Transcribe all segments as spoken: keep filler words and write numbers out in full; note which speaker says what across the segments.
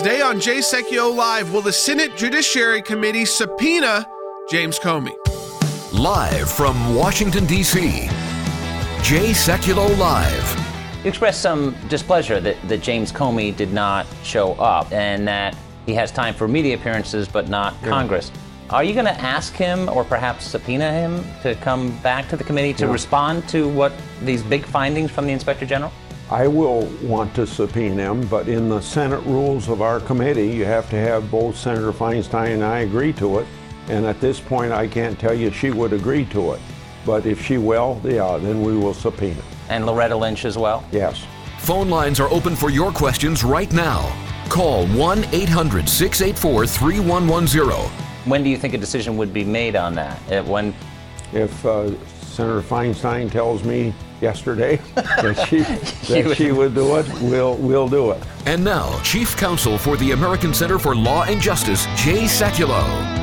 Speaker 1: Today on Jay Sekulow Live, will the Senate Judiciary Committee subpoena James Comey?
Speaker 2: Live from Washington, D C, Jay Sekulow Live.
Speaker 3: You expressed some displeasure that, that James Comey did not show up and that he has time for media appearances but not yeah. Congress. Are you going to ask him or perhaps subpoena him to come back to the committee to yeah. respond to what these big findings from the Inspector General?
Speaker 4: I will want to subpoena him, but in the Senate rules of our committee, you have to have both Senator Feinstein and I agree to it. And at this point, I can't tell you she would agree to it. But if she will, yeah, then we will subpoena.
Speaker 3: And Loretta Lynch as well?
Speaker 4: Yes.
Speaker 2: Phone lines are open for your questions right now. Call one eight hundred six eight four three one one zero.
Speaker 3: When do you think a decision would be made on that? When?
Speaker 4: If uh, Senator Feinstein tells me yesterday that she that would. she would do it, we'll we'll do it.
Speaker 2: And now, Chief Counsel for the American Center for Law and Justice, Jay Sekulow.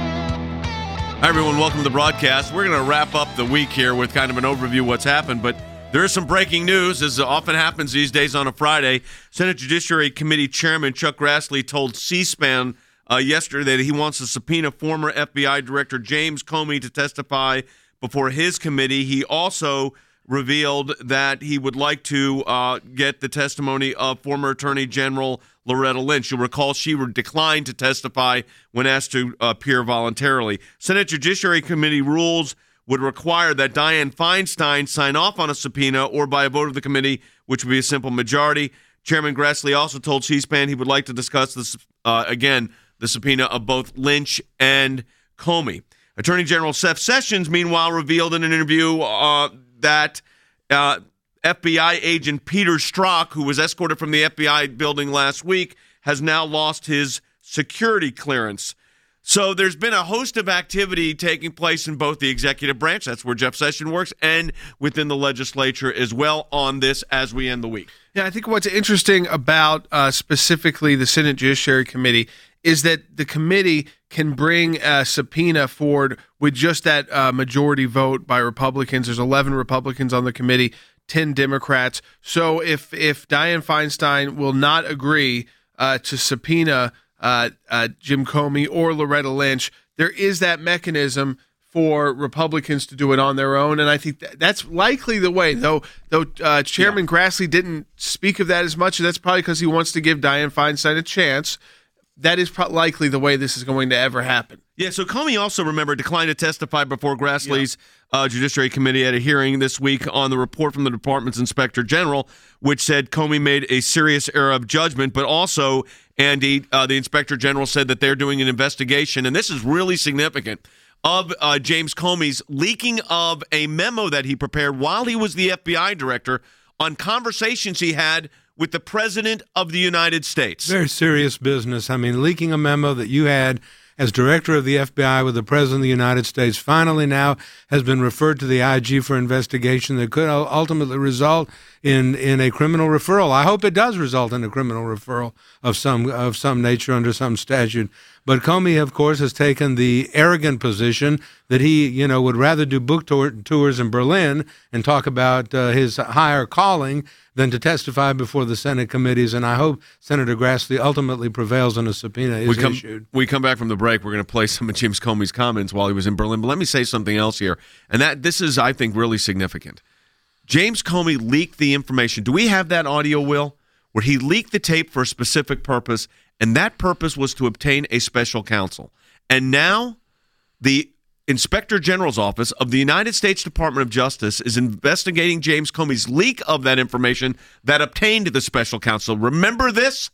Speaker 5: Hi, everyone. Welcome to the broadcast. We're going to wrap up the week here with kind of an overview of what's happened, but there is some breaking news, as often happens these days on a Friday. Senate Judiciary Committee Chairman Chuck Grassley told C-SPAN uh, yesterday that he wants to subpoena former F B I Director James Comey to testify before his committee. He also revealed that he would like to uh, get the testimony of former Attorney General Loretta Lynch. You'll recall she declined to testify when asked to appear voluntarily. Senate Judiciary Committee rules would require that Dianne Feinstein sign off on a subpoena or by a vote of the committee, which would be a simple majority. Chairman Grassley also told C-SPAN he would like to discuss this uh, again, the subpoena of both Lynch and Comey. Attorney General Seth Sessions, meanwhile, revealed in an interview uh, that uh, F B I agent Peter Strzok, who was escorted from the F B I building last week, has now lost his security clearance. So there's been a host of activity taking place in both the executive branch, that's where Jeff Sessions works, and within the legislature as well on this as we end the week.
Speaker 1: Yeah, I think what's interesting about uh, specifically the Senate Judiciary Committee is that the committee can bring a subpoena forward with just that uh, majority vote by Republicans. There's eleven Republicans on the committee, ten Democrats. So if if Dianne Feinstein will not agree uh, to subpoena uh, uh, Jim Comey or Loretta Lynch, there is that mechanism for Republicans to do it on their own, and I think that that's likely the way. Though, though uh, Chairman yeah. Grassley didn't speak of that as much, that's probably because he wants to give Dianne Feinstein a chance. That is pro- likely the way this is going to ever happen.
Speaker 5: Yeah, so Comey also, remember, declined to testify before Grassley's yeah. uh, Judiciary Committee at a hearing this week on the report from the department's Inspector General, which said Comey made a serious error of judgment, but also, Andy, uh, the Inspector General said that they're doing an investigation, and this is really significant, of uh, James Comey's leaking of a memo that he prepared while he was the F B I director on conversations he had with the President of the United States.
Speaker 6: Very serious business. I mean, leaking a memo that you had as director of the F B I with the President of the United States finally now has been referred to the I G for investigation that could ultimately result in, in a criminal referral. I hope it does result in a criminal referral of some of some nature under some statute. But Comey, of course, has taken the arrogant position that he, you know, would rather do book tour, tours in Berlin and talk about uh, his higher calling than to testify before the Senate committees. And I hope Senator Grassley ultimately prevails and a subpoena is
Speaker 5: we come,
Speaker 6: issued.
Speaker 5: We come back from the break. We're going to play some of James Comey's comments while he was in Berlin. But let me say something else here. And that this is, I think, really significant. James Comey leaked the information. Do we have that audio, Will? Where he leaked the tape for a specific purpose, and that purpose was to obtain a special counsel. And now the Inspector General's Office of the United States Department of Justice is investigating James Comey's leak of that information that obtained the special counsel. Remember this?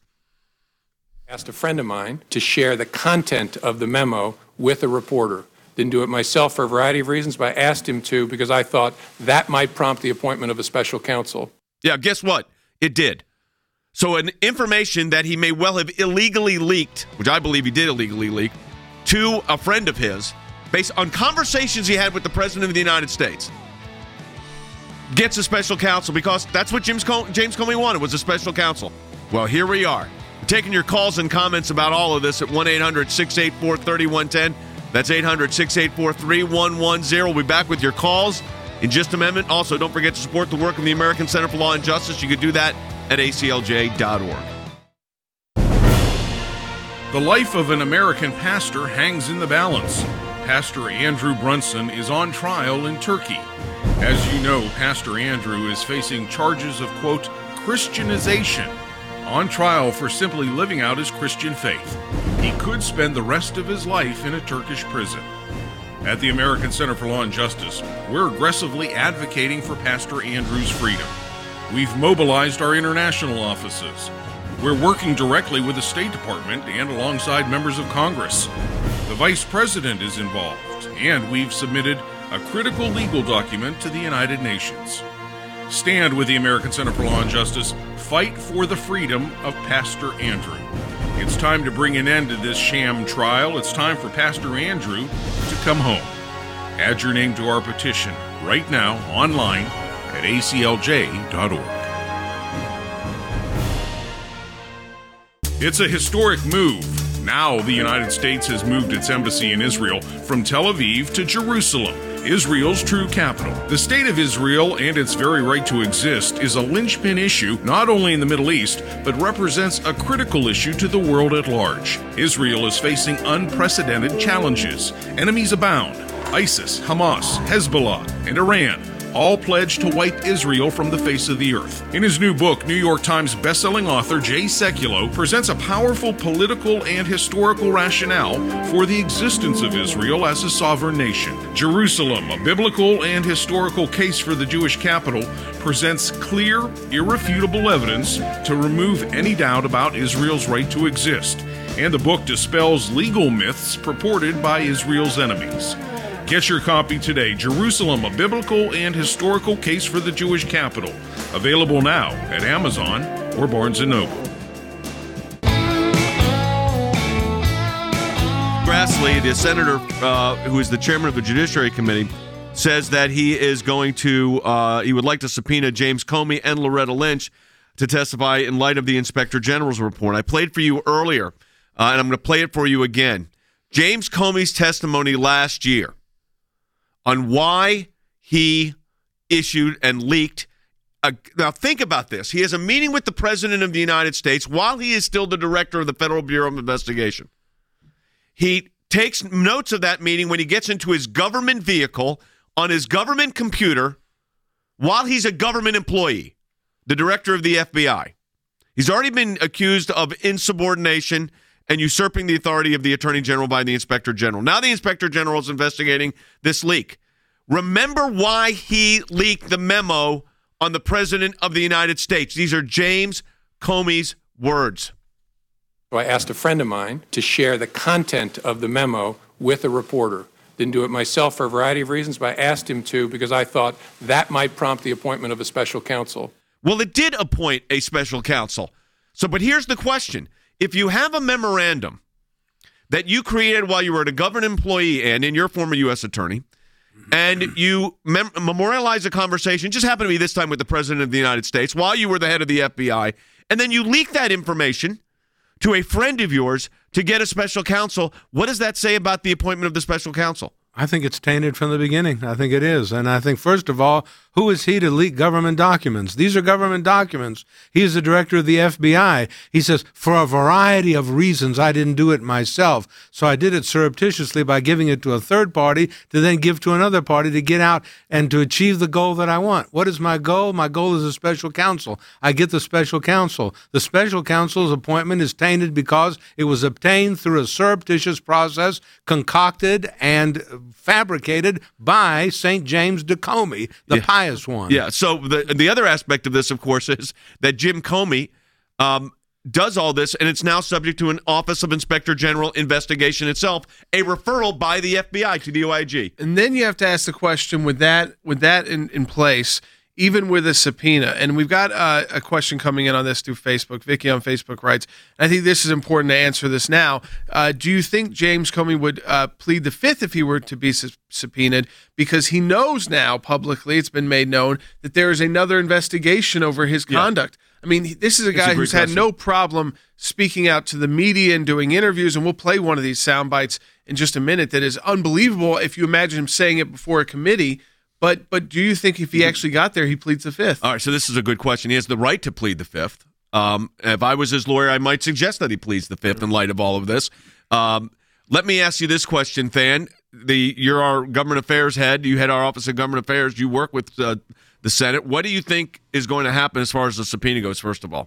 Speaker 7: I asked a friend of mine to share the content of the memo with a reporter. Didn't do it myself for a variety of reasons, but I asked him to because I thought that might prompt the appointment of a special counsel.
Speaker 5: Yeah, guess what? It did. So an information that he may well have illegally leaked, which I believe he did illegally leak, to a friend of his, based on conversations he had with the President of the United States, gets a special counsel because that's what James Comey, James Comey wanted, was a special counsel. Well, here we are. We're taking your calls and comments about all of this at one eight hundred six eight four three one one zero. That's eight hundred six eight four three one one zero. We'll be back with your calls in just a moment. Also, don't forget to support the work of the American Center for Law and Justice. You can do that at A C L J dot org.
Speaker 8: The life of an American pastor hangs in the balance. Pastor Andrew Brunson is on trial in Turkey. As you know, Pastor Andrew is facing charges of, quote, Christianization, on trial for simply living out his Christian faith. He could spend the rest of his life in a Turkish prison. At the American Center for Law and Justice, we're aggressively advocating for Pastor Andrew's freedom. We've mobilized our international offices. We're working directly with the State Department and alongside members of Congress. The Vice President is involved, and we've submitted a critical legal document to the United Nations. Stand with the American Center for Law and Justice. Fight for the freedom of Pastor Andrew. It's time to bring an end to this sham trial. It's time for Pastor Andrew to come home. Add your name to our petition right now online at A C L J dot org. It's a historic move. Now the United States has moved its embassy in Israel from Tel Aviv to Jerusalem, Israel's true capital. The state of Israel and its very right to exist is a linchpin issue not only in the Middle East, but represents a critical issue to the world at large. Israel is facing unprecedented challenges. Enemies abound. ISIS, Hamas, Hezbollah, and Iran all pledged to wipe Israel from the face of the earth. In his new book, New York Times bestselling author Jay Sekulow presents a powerful political and historical rationale for the existence of Israel as a sovereign nation. Jerusalem, a biblical and historical case for the Jewish capital, presents clear, irrefutable evidence to remove any doubt about Israel's right to exist. And the book dispels legal myths purported by Israel's enemies. Get your copy today. Jerusalem, a biblical and historical case for the Jewish capital. Available now at Amazon or Barnes and Noble.
Speaker 5: Grassley, the senator uh, who is the chairman of the Judiciary Committee, says that he is going to, uh, he would like to subpoena James Comey and Loretta Lynch to testify in light of the Inspector General's report. I played for you earlier, uh, and I'm going to play it for you again. James Comey's testimony last year on why he issued and leaked. A, now, think about this. He has a meeting with the President of the United States while he is still the director of the Federal Bureau of Investigation. He takes notes of that meeting when he gets into his government vehicle on his government computer while he's a government employee, the director of the F B I. He's already been accused of insubordination and usurping the authority of the Attorney General by the Inspector General. Now the Inspector General is investigating this leak. Remember why he leaked the memo on the President of the United States. These are James Comey's words.
Speaker 7: I asked a friend of mine to share the content of the memo with a reporter. Didn't do it myself for a variety of reasons, but I asked him to because I thought that might prompt the appointment of a special counsel.
Speaker 5: Well, it did appoint a special counsel. So, but here's the question. If you have a memorandum that you created while you were a government employee and in your former U S attorney, and you mem- memorialize a conversation, just happened to be this time with the President of the United States, while you were the head of the F B I, and then you leak that information to a friend of yours to get a special counsel, what does that say about the appointment of the special counsel?
Speaker 6: I think it's tainted from the beginning. I think it is. And I think, first of all, who is he to leak government documents? These are government documents. He is the director of the F B I. He says, for a variety of reasons, I didn't do it myself. So I did it surreptitiously by giving it to a third party to then give to another party to get out and to achieve the goal that I want. What is my goal? My goal is a special counsel. I get the special counsel. The special counsel's appointment is tainted because it was obtained through a surreptitious process concocted and fabricated by Saint James de Comey, the
Speaker 5: yeah.
Speaker 6: pious one.
Speaker 5: Yeah, so the the other aspect of this, of course, is that Jim Comey um, does all this, and it's now subject to an Office of Inspector General investigation itself, a referral by the F B I to the O I G.
Speaker 1: And then you have to ask the question, with that, with that in, in place, even with a subpoena, and we've got uh, a question coming in on this through Facebook. Vicky on Facebook writes, and I think this is important to answer this now. Uh, do you think James Comey would uh, plead the fifth if he were to be sub- subpoenaed? Because he knows now publicly, it's been made known, that there is another investigation over his conduct. Yeah. I mean, this is a guy a who's question. had no problem speaking out to the media and doing interviews, and we'll play one of these sound bites in just a minute that is unbelievable if you imagine him saying it before a committee. But but do you think if he actually got there, he pleads the fifth?
Speaker 5: All right, so this is a good question. He has the right to plead the fifth. Um, if I was his lawyer, I might suggest that he pleads the Fifth in light of all of this. Um, let me ask you this question, Than. The you're our government affairs head. You head our Office of Government Affairs. You work with uh, the Senate. What do you think is going to happen as far as the subpoena goes, first of all?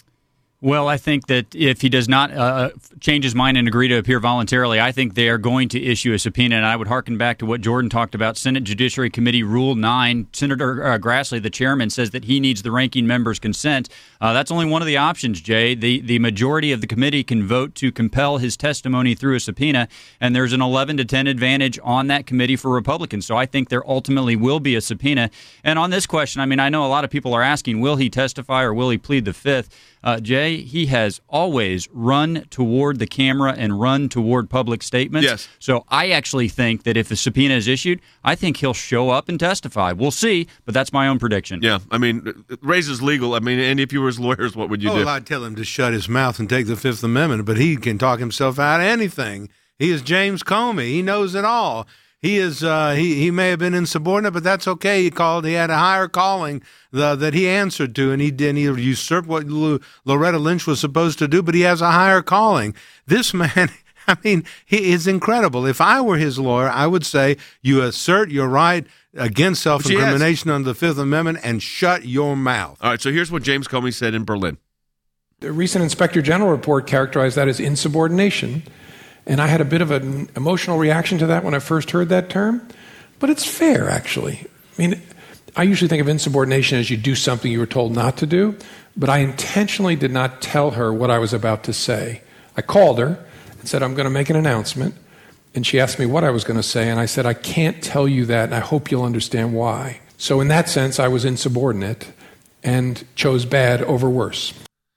Speaker 9: Well, I think that if he does not uh, change his mind and agree to appear voluntarily, I think they are going to issue a subpoena. And I would hearken back to what Jordan talked about, Senate Judiciary Committee Rule nine. Senator uh, Grassley, the chairman, says that he needs the ranking member's consent. Uh, that's only one of the options, Jay. The, the majority of the committee can vote to compel his testimony through a subpoena, and there's an eleven to ten advantage on that committee for Republicans. So I think there ultimately will be a subpoena. And on this question, I mean, I know a lot of people are asking, will he testify or will he plead the Fifth? Uh, Jay, he has always run toward the camera and run toward public statements.
Speaker 5: Yes.
Speaker 9: So I actually think that if a subpoena is issued, I think he'll show up and testify. We'll see, but that's my own prediction.
Speaker 5: Yeah, I mean, raise is legal. I mean, and if you were his lawyers, what would you
Speaker 6: oh,
Speaker 5: do?
Speaker 6: Well, I'd tell him to shut his mouth and take the Fifth Amendment, but he can talk himself out of anything. He is James Comey. He knows it all. He is. Uh, he he may have been insubordinate, but that's okay. He called. He had a higher calling the, that he answered to, and he did. He usurped what L- Loretta Lynch was supposed to do. But he has a higher calling. This man. I mean, he is incredible. If I were his lawyer, I would say you assert your right against self-incrimination under the Fifth Amendment and shut your mouth.
Speaker 5: All right. So here's what James Comey said in Berlin.
Speaker 7: The recent Inspector General report characterized that as insubordination. And I had a bit of an emotional reaction to that when I first heard that term. But it's fair, actually. I mean, I usually think of insubordination as you do something you were told not to do. But I intentionally did not tell her what I was about to say. I called her and said, I'm going to make an announcement. And she asked me what I was going to say. And I said, I can't tell you that, and I hope you'll understand why. So in that sense, I was insubordinate and chose bad over worse.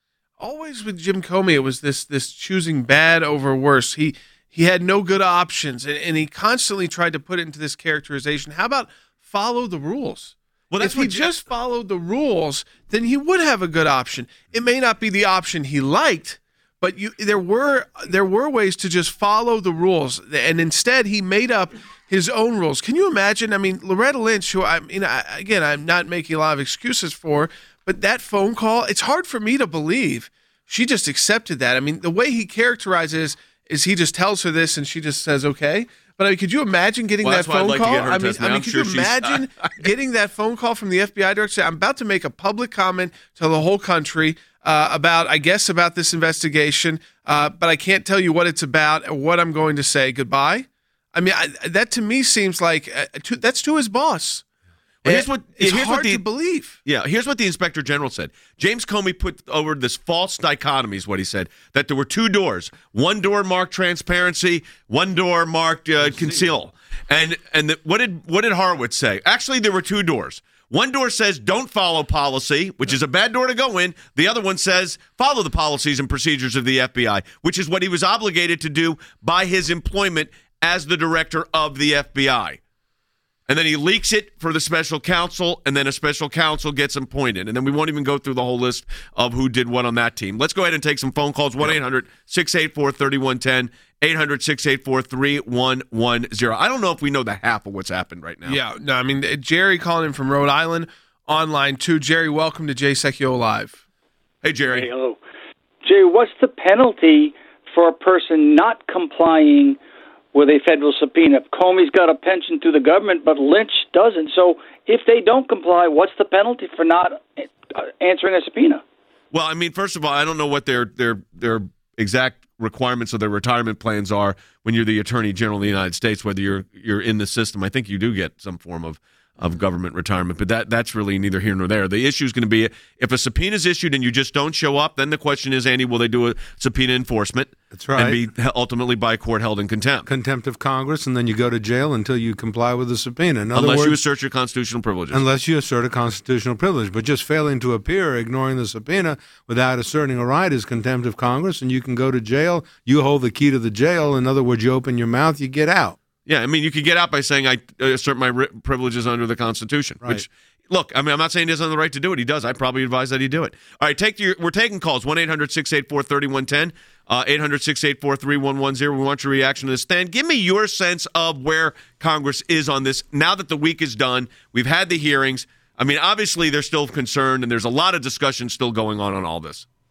Speaker 1: Always with Jim Comey, it was this this choosing bad over worse. He he had no good options, and, and he constantly tried to put it into this characterization. How about follow the rules?
Speaker 5: Well, that's
Speaker 1: if he
Speaker 5: what
Speaker 1: just followed the rules, then he would have a good option. It may not be the option he liked, but you there were there were ways to just follow the rules, and instead he made up his own rules. Can you imagine? I mean, Loretta Lynch, who I mean, I, again, I'm not making a lot of excuses for. But that phone call, it's hard for me to believe she just accepted that. I mean, the way he characterizes is he just tells her this and she just says, okay. But I mean, could you imagine getting
Speaker 5: well,
Speaker 1: that phone
Speaker 5: like
Speaker 1: call?
Speaker 5: I
Speaker 1: mean, I mean, could
Speaker 5: sure
Speaker 1: you imagine getting that phone call from the F B I director? I'm about to make a public comment to the whole country uh, about, I guess, about this investigation, uh, but I can't tell you what it's about or what I'm going to say. Goodbye. I mean, I, that to me seems like uh, to, that's to his boss.
Speaker 5: Well, here's what,
Speaker 1: it's
Speaker 5: here's
Speaker 1: hard
Speaker 5: what the,
Speaker 1: to believe.
Speaker 5: Yeah, here's what the Inspector General said. James Comey put over this false dichotomy, is what he said, that there were two doors. One door marked transparency, one door marked uh, conceal. And and the, what did what did Horowitz say? Actually, there were two doors. One door says don't follow policy, which is a bad door to go in. The other one says follow the policies and procedures of the F B I, which is what he was obligated to do by his employment as the director of the F B I. And then he leaks it for the special counsel, and then a special counsel gets appointed. And then we won't even go through the whole list of who did what on that team. Let's go ahead and take some phone calls. one eight hundred six eight four three one one zero, eight hundred six eight four three one one zero. I don't know if we know the half of what's happened right now.
Speaker 1: Yeah, no, I mean, Jerry calling in from Rhode Island online, too. Jerry, welcome to Jay Secchio Live.
Speaker 5: Hey, Jerry.
Speaker 10: Hey, hello. Jay, what's the penalty for a person not complying with a federal subpoena? Comey's got a pension through the government, but Lynch doesn't. So if they don't comply, what's the penalty for not answering a subpoena?
Speaker 5: Well, I mean, first of all, I don't know what their their their exact requirements of their retirement plans are when you're the Attorney General of the United States, whether you're you're in the system. I think you do get some form of of government retirement, but that that's really neither here nor there. The issue is going to be if a subpoena is issued and you just don't show up, then the question is, Andy, will they do a subpoena enforcement?
Speaker 6: That's right.
Speaker 5: And be ultimately by a court held in contempt.
Speaker 6: Contempt of Congress, and then you go to jail until you comply with the subpoena. In other
Speaker 5: unless
Speaker 6: words,
Speaker 5: you assert your constitutional privileges.
Speaker 6: Unless you assert a constitutional privilege. But just failing to appear, ignoring the subpoena without asserting a right is contempt of Congress, and you can go to jail. You hold the key to the jail. In other words, you open your mouth, you get out.
Speaker 5: Yeah, I mean, you could get out by saying I assert my ri- privileges under the Constitution.
Speaker 6: Right.
Speaker 5: Which, look, I mean, I'm not saying he doesn't have the right to do it. He does. I probably advise that he do it. All right, take your. We're taking calls. one eight hundred six eight four three one one zero, uh, eight hundred six eight four three one one zero. We want your reaction to this. Stan, give me your sense of where Congress is on this. Now that the week is done, we've had the hearings. I mean, obviously, they're still concerned, and there's a lot of discussion still going on on all this.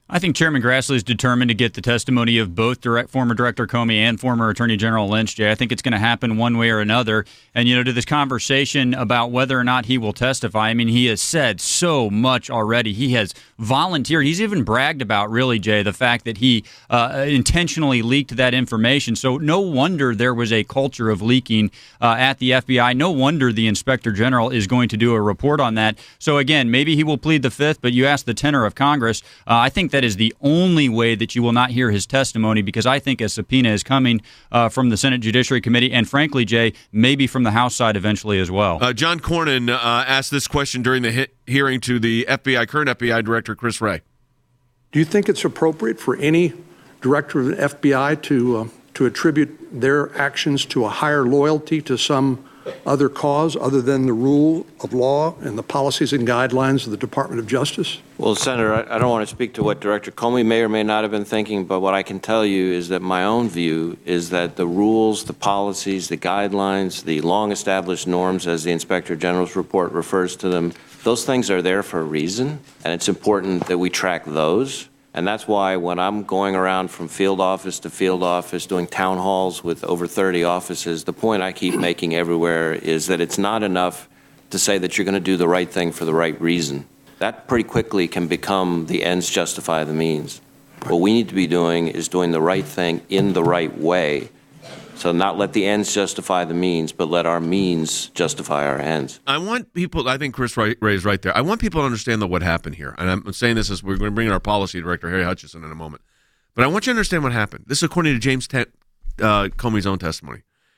Speaker 9: I think Chairman Grassley is determined to get the testimony of both direct, former Director Comey and former Attorney General Lynch, Jay. I think it's going to happen one way or another. And, you know, to this conversation about whether or not he will testify, I mean, he has said so much already. He has volunteered. He's even bragged about, really, Jay, the fact that he uh, intentionally leaked that information. So no wonder there was a culture of leaking uh, at the F B I. No wonder the Inspector General is going to do a report on that. So, again, maybe he will plead the fifth, but you asked the tenor of Congress. Uh, I think that is the only way that you will not hear his testimony, because I think a subpoena is coming uh, from the Senate Judiciary Committee and, frankly, Jay, maybe from the House side eventually as well.
Speaker 5: Uh, John Cornyn uh, asked this question during the he- hearing to the F B I, current F B I Director Chris Wray.
Speaker 11: Do you think it's appropriate for any director of the F B I to uh, to attribute their actions to a higher loyalty to some other cause other than the rule of law and the policies and guidelines of the Department of Justice?
Speaker 12: Well, Senator, I don't want to speak to what Director Comey may or may not have been thinking, but what I can tell you is that my own view is that the rules, the policies, the guidelines, the long-established norms, as the Inspector General's report refers to them, those things are there for a reason, and it's important that we track those. And that's why when I'm going around from field office to field office, doing town halls with over thirty offices, the point I keep making everywhere is that it's not enough to say that you're going to do the right thing for the right reason. That pretty quickly can become the ends justify the means. What we need to be doing is doing the right thing in the right way. So not let the ends justify the means, but let our means justify our ends.
Speaker 5: I want people, I think Chris Ray is right there. I want people to understand that what happened here. And I'm saying this as we're going to bring in our policy director, Harry Hutchison, in a moment. But I want you to understand what happened. This is according to James Te- uh, Comey's own testimony.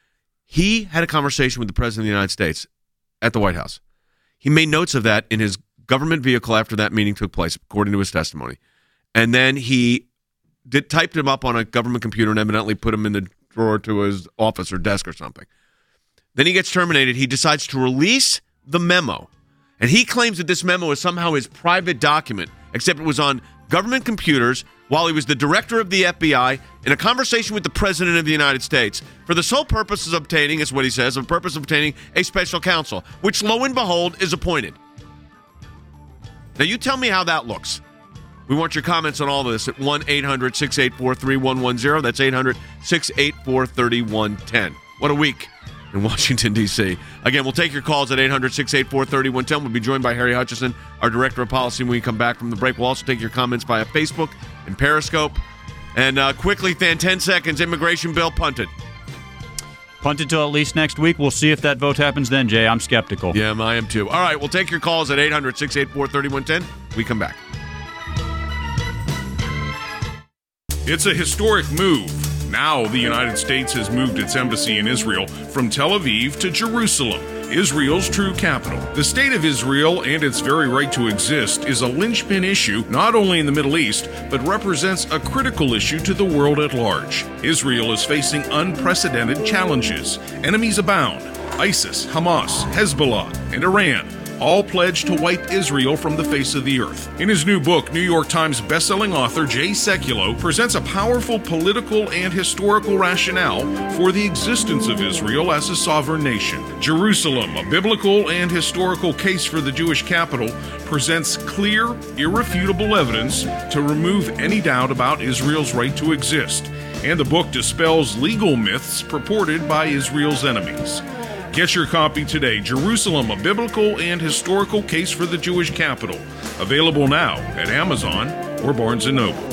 Speaker 5: He had a conversation with the President of the United States at the White House. He made notes of that in his government vehicle after that meeting took place, according to his testimony. And then he did, typed him up on a government computer and evidently put him in the drawer to his office or desk or something. Then he gets terminated. He decides to release the memo. And he claims that this memo is somehow his private document, except it was on government computers while he was the director of the F B I in a conversation with the President of the United States for the sole purpose of obtaining, is what he says, the purpose of obtaining a special counsel, which lo and behold is appointed. Now you tell me how that looks. We want your comments on all of this at one eight hundred six eight four three one one zero. That's eight hundred six eight four three one one zero. What a week in Washington, D C. Again, we'll take your calls at eight hundred six eight four three one one zero. We'll be joined by Harry Hutchison, our Director of Policy, when we come back from the break. We'll also take your comments via Facebook and Periscope. And uh, quickly, then, ten seconds, immigration bill punted.
Speaker 9: Punted till at least next week. We'll see if that vote happens then, Jay. I'm skeptical.
Speaker 5: Yeah, I am too. All right, we'll take your calls at eight hundred six eight four three one one zero. We come back.
Speaker 8: It's a historic move. Now the United States has moved its embassy in Israel from Tel Aviv to Jerusalem, Israel's true capital. The state of Israel and its very right to exist is a linchpin issue not only in the Middle East, but represents a critical issue to the world at large. Israel is facing unprecedented challenges. Enemies abound. ISIS, Hamas, Hezbollah, and Iran all pledged to wipe Israel from the face of the earth. In his new book, New York Times bestselling author Jay Sekulow presents a powerful political and historical rationale for the existence of Israel as a sovereign nation. Jerusalem, a biblical and historical case for the Jewish capital, presents clear, irrefutable evidence to remove any doubt about Israel's right to exist. And the book dispels legal myths purported by Israel's enemies. Get your copy today. Jerusalem, a biblical and historical case for the Jewish capital. Available now at Amazon or Barnes and Noble.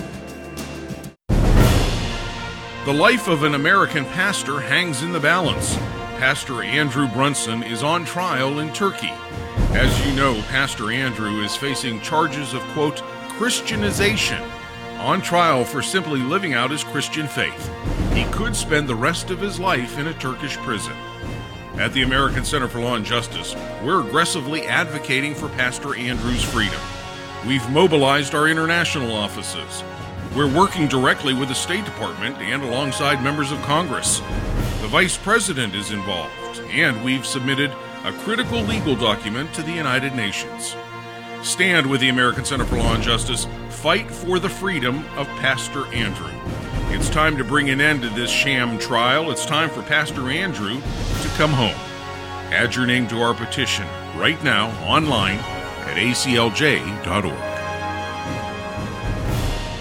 Speaker 8: The life of an American pastor hangs in the balance. Pastor Andrew Brunson is on trial in Turkey. As you know, Pastor Andrew is facing charges of, quote, Christianization, on trial for simply living out his Christian faith. He could spend the rest of his life in a Turkish prison. At the American Center for Law and Justice, we're aggressively advocating for Pastor Andrew's freedom. We've mobilized our international offices. We're working directly with the State Department and alongside members of Congress. The Vice President is involved, and we've submitted a critical legal document to the United Nations. Stand with the American Center for Law and Justice. Fight for the freedom of Pastor Andrew. It's time to bring an end to this sham trial. It's time for Pastor Andrew to come home. Add your name to our petition right now online at A C L J dot org.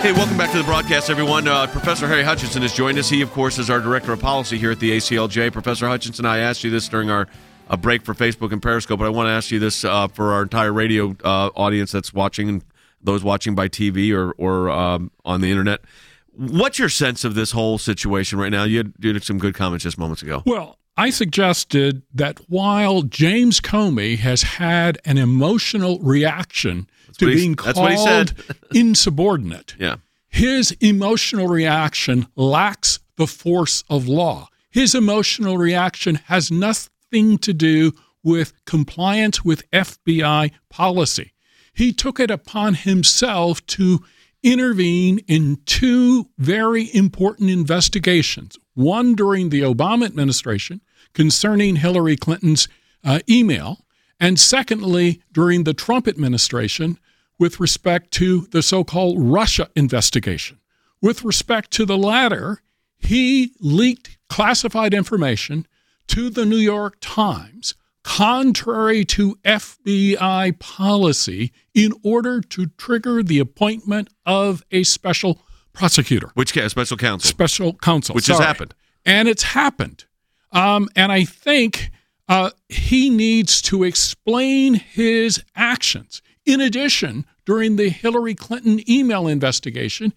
Speaker 5: Hey, welcome back to the broadcast, everyone. Uh, Professor Harry Hutchinson has joined us. He, of course, is our Director of Policy here at the A C L J. Professor Hutchinson, I asked you this during our uh, break for Facebook and Periscope, but I want to ask you this uh, for our entire radio uh, audience that's watching and those watching by T V or, or um, on the Internet. What's your sense of this whole situation right now? You had, you had some good comments just moments ago.
Speaker 13: Well, I suggested that while James Comey has had an emotional reaction to being called insubordinate,
Speaker 5: yeah.
Speaker 13: his emotional reaction lacks the force of law. His emotional reaction has nothing to do with compliance with F B I policy. He took it upon himself to intervene in two very important investigations, one during the Obama administration concerning Hillary Clinton's uh, email, and secondly, during the Trump administration with respect to the so-called Russia investigation. With respect to the latter, he leaked classified information to the New York Times, contrary to F B I policy, in order to trigger the appointment of a special prosecutor.
Speaker 5: Which special counsel?
Speaker 13: Special counsel.
Speaker 5: Which
Speaker 13: sorry.
Speaker 5: has happened.
Speaker 13: And it's happened. Um, and I think uh, he needs to explain his actions. In addition, during the Hillary Clinton email investigation,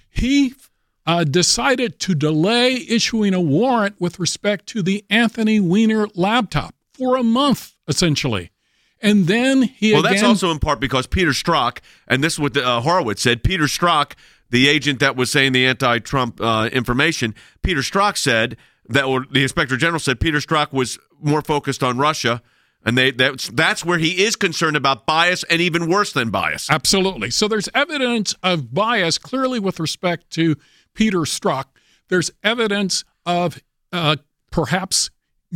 Speaker 13: he uh, decided to delay issuing a warrant with respect to the Anthony Weiner laptop for a month, essentially. And then he
Speaker 5: Well,
Speaker 13: again,
Speaker 5: that's also in part because Peter Strzok, and this is what uh, Horowitz said, Peter Strzok, the agent that was saying the anti-Trump uh, information, Peter Strzok said that, or the Inspector General said Peter Strzok was more focused on Russia, and they that's, that's where he is concerned about bias, and even worse than bias.
Speaker 13: Absolutely. So there's evidence of bias clearly with respect to Peter Strzok. There's evidence of uh, perhaps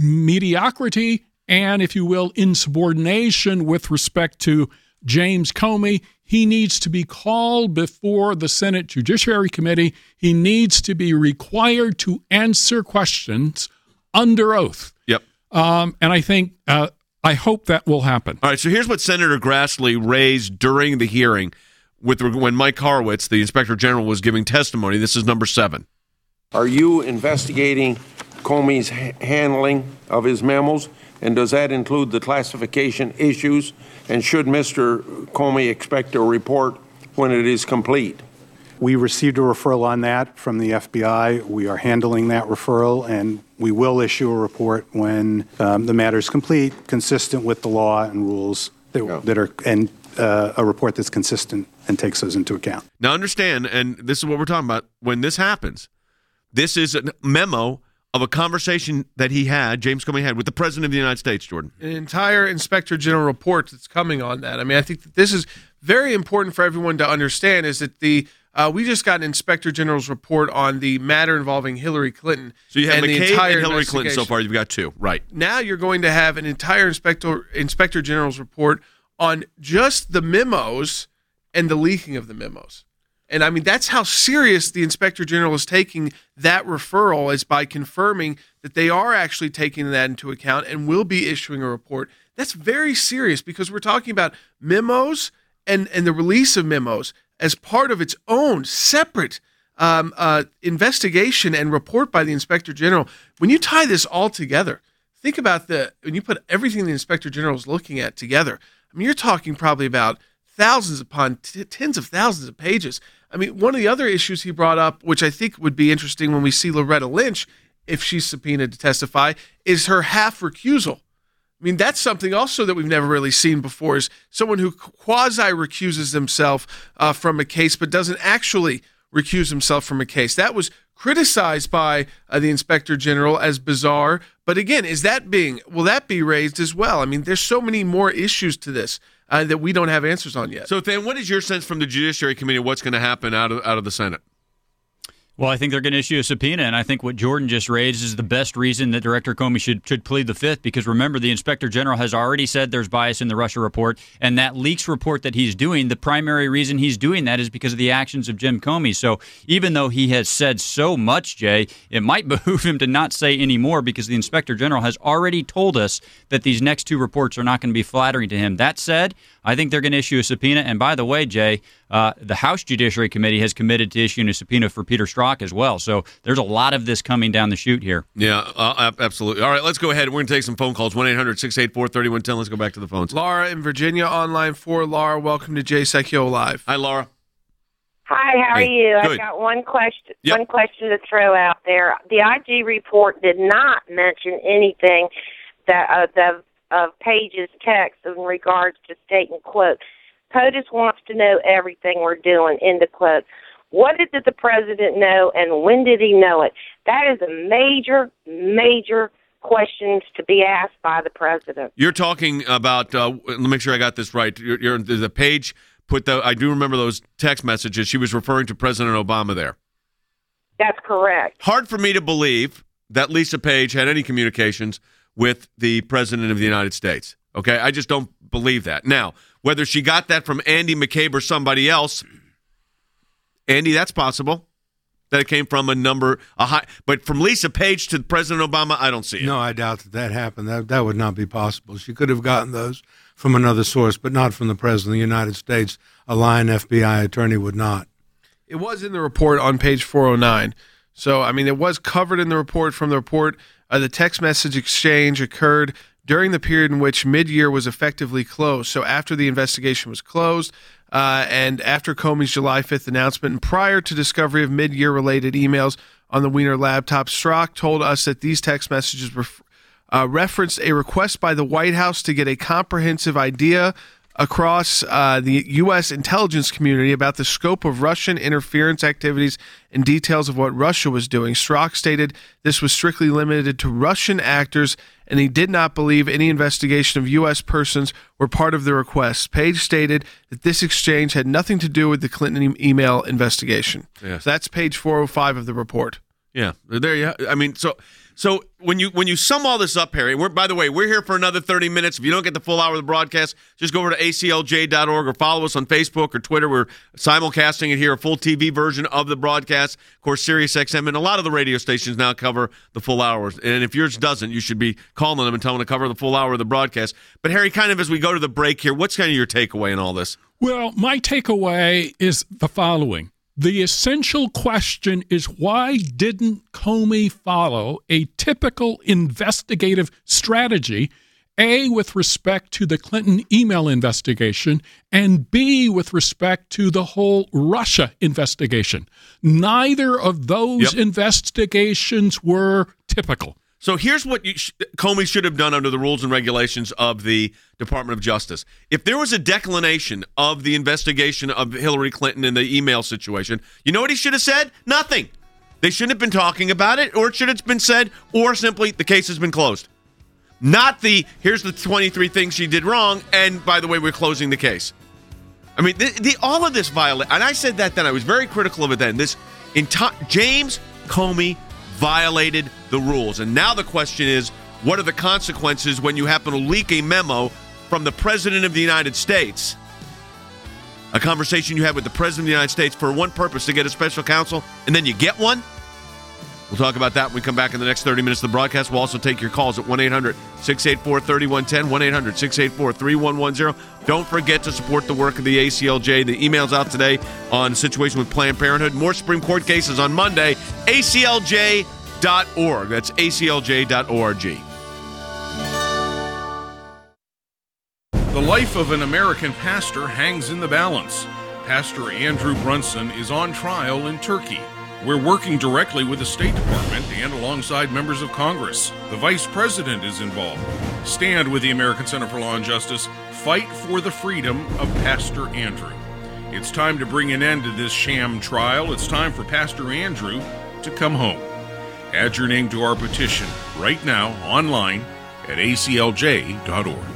Speaker 13: mediocrity and, if you will, insubordination with respect to James Comey. He needs to be called before the Senate Judiciary Committee. He needs to be required to answer questions under oath.
Speaker 5: Yep.
Speaker 13: Um, and I think, uh, I hope that will happen.
Speaker 5: All right, so here's what Senator Grassley raised during the hearing with when Mike Horowitz, the Inspector General, was giving testimony. This is number seven.
Speaker 4: Are you investigating Comey's ha- handling of his memos? And does that include the classification issues? And should Mister Comey expect a report when it is complete?
Speaker 14: We received a referral on that from the F B I. We are handling that referral, and we will issue a report when um, the matter is complete, consistent with the law and rules that, yeah. that are, and uh, a report that's consistent and takes those into account.
Speaker 5: Now understand, and this is what we're talking about, when this happens, this is a memo of a conversation that he had, James Comey had, with the President of the United States, Jordan.
Speaker 1: An entire Inspector General report that's coming on that. I mean, I think that this is very important for everyone to understand, is that the uh, we just got an Inspector General's report on the matter involving Hillary Clinton.
Speaker 5: So you have
Speaker 1: and
Speaker 5: McCabe
Speaker 1: the entire
Speaker 5: and Hillary Clinton so far. You've got two, right.
Speaker 1: Now you're going to have an entire Inspector, Inspector General's report on just the memos and the leaking of the memos. And I mean, that's how serious the Inspector General is taking that referral, is by confirming that they are actually taking that into account and will be issuing a report. That's very serious, because we're talking about memos and, and the release of memos as part of its own separate um, uh, investigation and report by the Inspector General. When you tie this all together, think about the, when you put everything the Inspector General is looking at together, I mean, you're talking probably about thousands upon t- tens of thousands of pages. I mean, one of the other issues he brought up, which I think would be interesting when we see Loretta Lynch, if she's subpoenaed to testify, is her half recusal. I mean, that's something also that we've never really seen before, is someone who quasi-recuses himself uh, from a case but doesn't actually recuse himself from a case. That was criticized by uh, the Inspector General as bizarre. But again, is that being, will that be raised as well? I mean, there's so many more issues to this Uh, that we don't have answers on yet.
Speaker 5: So, then, what is your sense from the Judiciary Committee of what's going to happen out of out of the Senate?
Speaker 9: Well, I think they're going to issue a subpoena, and I think what Jordan just raised is the best reason that Director Comey should should plead the fifth, because remember, the Inspector General has already said there's bias in the Russia report, and that leaks report that he's doing, the primary reason he's doing that is because of the actions of Jim Comey. So even though he has said so much, Jay, it might behoove him to not say any more, because the Inspector General has already told us that these next two reports are not going to be flattering to him. That said, I think they're going to issue a subpoena, and by the way, Jay, uh, the House Judiciary Committee has committed to issuing a subpoena for Peter Strzok as well. So there's a lot of this coming down the chute here.
Speaker 5: Yeah, uh, absolutely. All right, let's go ahead. We're going to take some phone calls. one eight hundred six eight four three one one zero. Let's go back to the phones.
Speaker 1: Laura in Virginia on line four. Laura, welcome to Jay Sekulow Live.
Speaker 5: Hi, Laura.
Speaker 15: Hi, how are
Speaker 5: Hey,
Speaker 15: you?
Speaker 5: good.
Speaker 15: I've got one question.
Speaker 5: Yep.
Speaker 15: One question to throw out there. The I G report did not mention anything that uh, the of Page's text in regards to state and quote. POTUS wants to know everything we're doing. End of quote. What did the president know, and when did he know it? That is a major, major questions to be asked by the president.
Speaker 5: You're talking about, uh, let me make sure I got this right. You're, you're, the Page put the, I do remember those text messages. She was referring to President Obama there.
Speaker 15: That's correct.
Speaker 5: Hard for me to believe that Lisa Page had any communications with the President of the United States. Okay? I just don't believe that. Now, whether she got that from Andy McCabe or somebody else, Andy, that's possible. That it came from a number, a high, but from Lisa Page to President Obama, I don't see it.
Speaker 6: No, I doubt that that happened. That that would not be possible. She could have gotten those from another source, but not from the President of the United States. A lying F B I attorney would not.
Speaker 1: It was in the report on page four oh nine. So, I mean, it was covered in the report. From the report, uh, the text message exchange occurred during the period in which mid-year was effectively closed. So after the investigation was closed, uh, and after Comey's July fifth announcement, and prior to discovery of mid-year related emails on the Wiener laptop, Strzok told us that these text messages were, uh, referenced a request by the White House to get a comprehensive idea across uh, the U S intelligence community about the scope of Russian interference activities and details of what Russia was doing. Strzok stated this was strictly limited to Russian actors, and he did not believe any investigation of U S persons were part of the request. Page stated that this exchange had nothing to do with the Clinton e- email investigation.
Speaker 5: Yeah.
Speaker 1: So that's page four oh five of the report.
Speaker 5: Yeah, there you. I mean, so so when you when you sum all this up, Harry. We're, by the way, we're here for another thirty minutes. If you don't get the full hour of the broadcast, just go over to A C L J dot org or follow us on Facebook or Twitter. We're simulcasting it here, a full T V version of the broadcast. Of course, Sirius X M and a lot of the radio stations now cover the full hours. And if yours doesn't, you should be calling them and telling them to cover the full hour of the broadcast. But Harry, kind of as we go to the break here, what's kind of your takeaway in all this?
Speaker 13: Well, my takeaway is the following. The essential question is, why didn't Comey follow a typical investigative strategy, A, with respect to the Clinton email investigation, and B, with respect to the whole Russia investigation? Neither of those
Speaker 5: Yep.
Speaker 13: investigations were typical.
Speaker 5: So here's what you sh- Comey should have done under the rules and regulations of the Department of Justice. If there was a declination of the investigation of Hillary Clinton in the email situation, you know what he should have said? Nothing. They shouldn't have been talking about it, or it should have been said, or simply the case has been closed. Not the, here's the twenty-three things she did wrong, and by the way, we're closing the case. I mean, the, the all of this violation, and I said that then, I was very critical of it then. This entire James Comey violated the rules. And now the question is, what are the consequences when you happen to leak a memo from the President of the United States? A conversation you had with the President of the United States for one purpose, to get a special counsel, and then you get one? We'll talk about that when we come back in the next thirty minutes of the broadcast. We'll also take your calls at one eight hundred six eight four three one one zero, one eight hundred six eight four three one one zero. Don't forget to support the work of the A C L J. The email's out today on the situation with Planned Parenthood. More Supreme Court cases on Monday. A C L J dot org. That's A C L J dot org.
Speaker 8: The life of an American pastor hangs in the balance. Pastor Andrew Brunson is on trial in Turkey. We're working directly with the State Department and alongside members of Congress. The Vice President is involved. Stand with the American Center for Law and Justice. Fight for the freedom of Pastor Andrew. It's time to bring an end to this sham trial. It's time for Pastor Andrew to come home. Add your name to our petition right now online at A C L J dot org.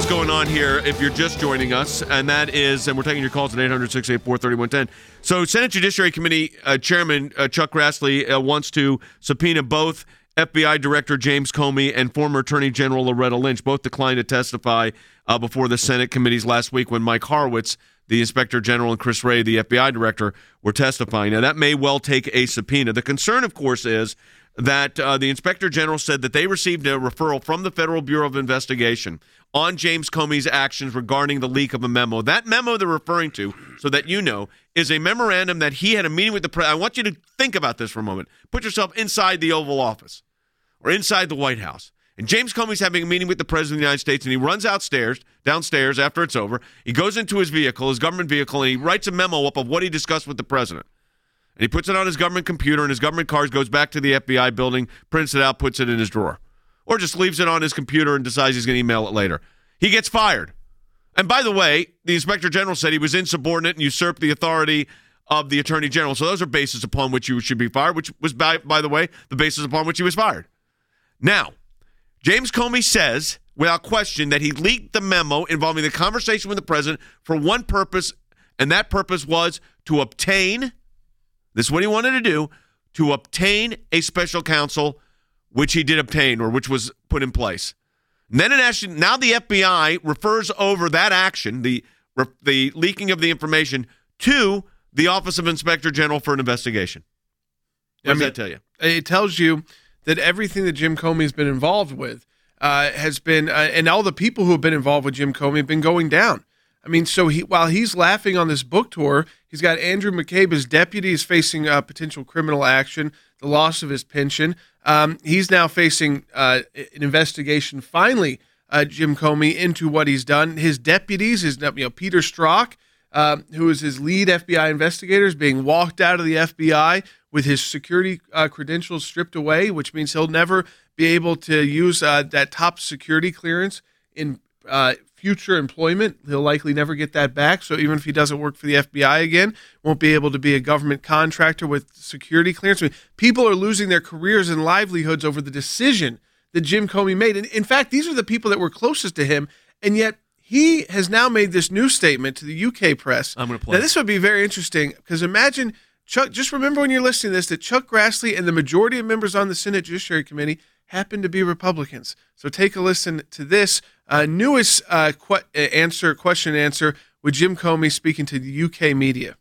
Speaker 5: what's going on here if you're just joining us, and that is, and we're taking your calls at eight hundred, six eight four, three one one zero. So Senate Judiciary Committee uh, Chairman uh, Chuck Grassley uh, wants to subpoena both F B I Director James Comey and former Attorney General Loretta Lynch. Both declined to testify uh, before the Senate committees last week when Mike Horowitz, the Inspector General, and Chris Wray, the F B I Director, were testifying. Now, that may well take a subpoena. The concern, of course, is that uh, the Inspector General said that they received a referral from the Federal Bureau of Investigation on James Comey's actions regarding the leak of a memo. That memo they're referring to, so that you know, is a memorandum that he had a meeting with the president. I want you to think about this for a moment. Put yourself inside the Oval Office or inside the White House. And James Comey's having a meeting with the President of the United States, and he runs outstairs, downstairs after it's over. He goes into his vehicle, his government vehicle, and he writes a memo up of what he discussed with the president. And he puts it on his government computer, and his government card goes back to the F B I building, prints it out, puts it in his drawer. Or just leaves it on his computer and decides he's going to email it later. He gets fired. And by the way, the Inspector General said he was insubordinate and usurped the authority of the Attorney General. So those are bases upon which you should be fired, which was, by, by the way, the basis upon which he was fired. Now, James Comey says, without question, that he leaked the memo involving the conversation with the president for one purpose, and that purpose was to obtain, this is what he wanted to do, to obtain a special counsel, which he did obtain, or which was put in place. And then it actually, now the F B I refers over that action, the the leaking of the information, to the Office of Inspector General for an investigation. What does
Speaker 1: I mean,
Speaker 5: that tell you?
Speaker 1: It tells you that everything that Jim Comey's been involved with uh, has been, uh, and all the people who have been involved with Jim Comey have been going down. I mean, so he while he's laughing on this book tour, he's got Andrew McCabe, his deputy, is facing uh, potential criminal action, the loss of his pension. Um, he's now facing uh, an investigation, finally, uh, Jim Comey, into what he's done. His deputies, his you know, Peter Strzok, uh, who is his lead F B I investigator, is being walked out of the F B I with his security uh, credentials stripped away, which means he'll never be able to use uh, that top security clearance in uh, future employment. He'll likely never get that back. So even if he doesn't work for the F B I again, won't be able to be a government contractor with security clearance. I mean, people are losing their careers and livelihoods over the decision that Jim Comey made. And in fact, these are the people that were closest to him, and yet he has now made this new statement to the U K press.
Speaker 5: I'm going to play.
Speaker 1: Now, this would be very interesting, because imagine, Chuck, just remember when you're listening to this, that Chuck Grassley and the majority of members on the Senate Judiciary Committee happen to be Republicans. So take a listen to this uh, newest uh, qu- answer, question and answer with Jim Comey speaking to the U K media.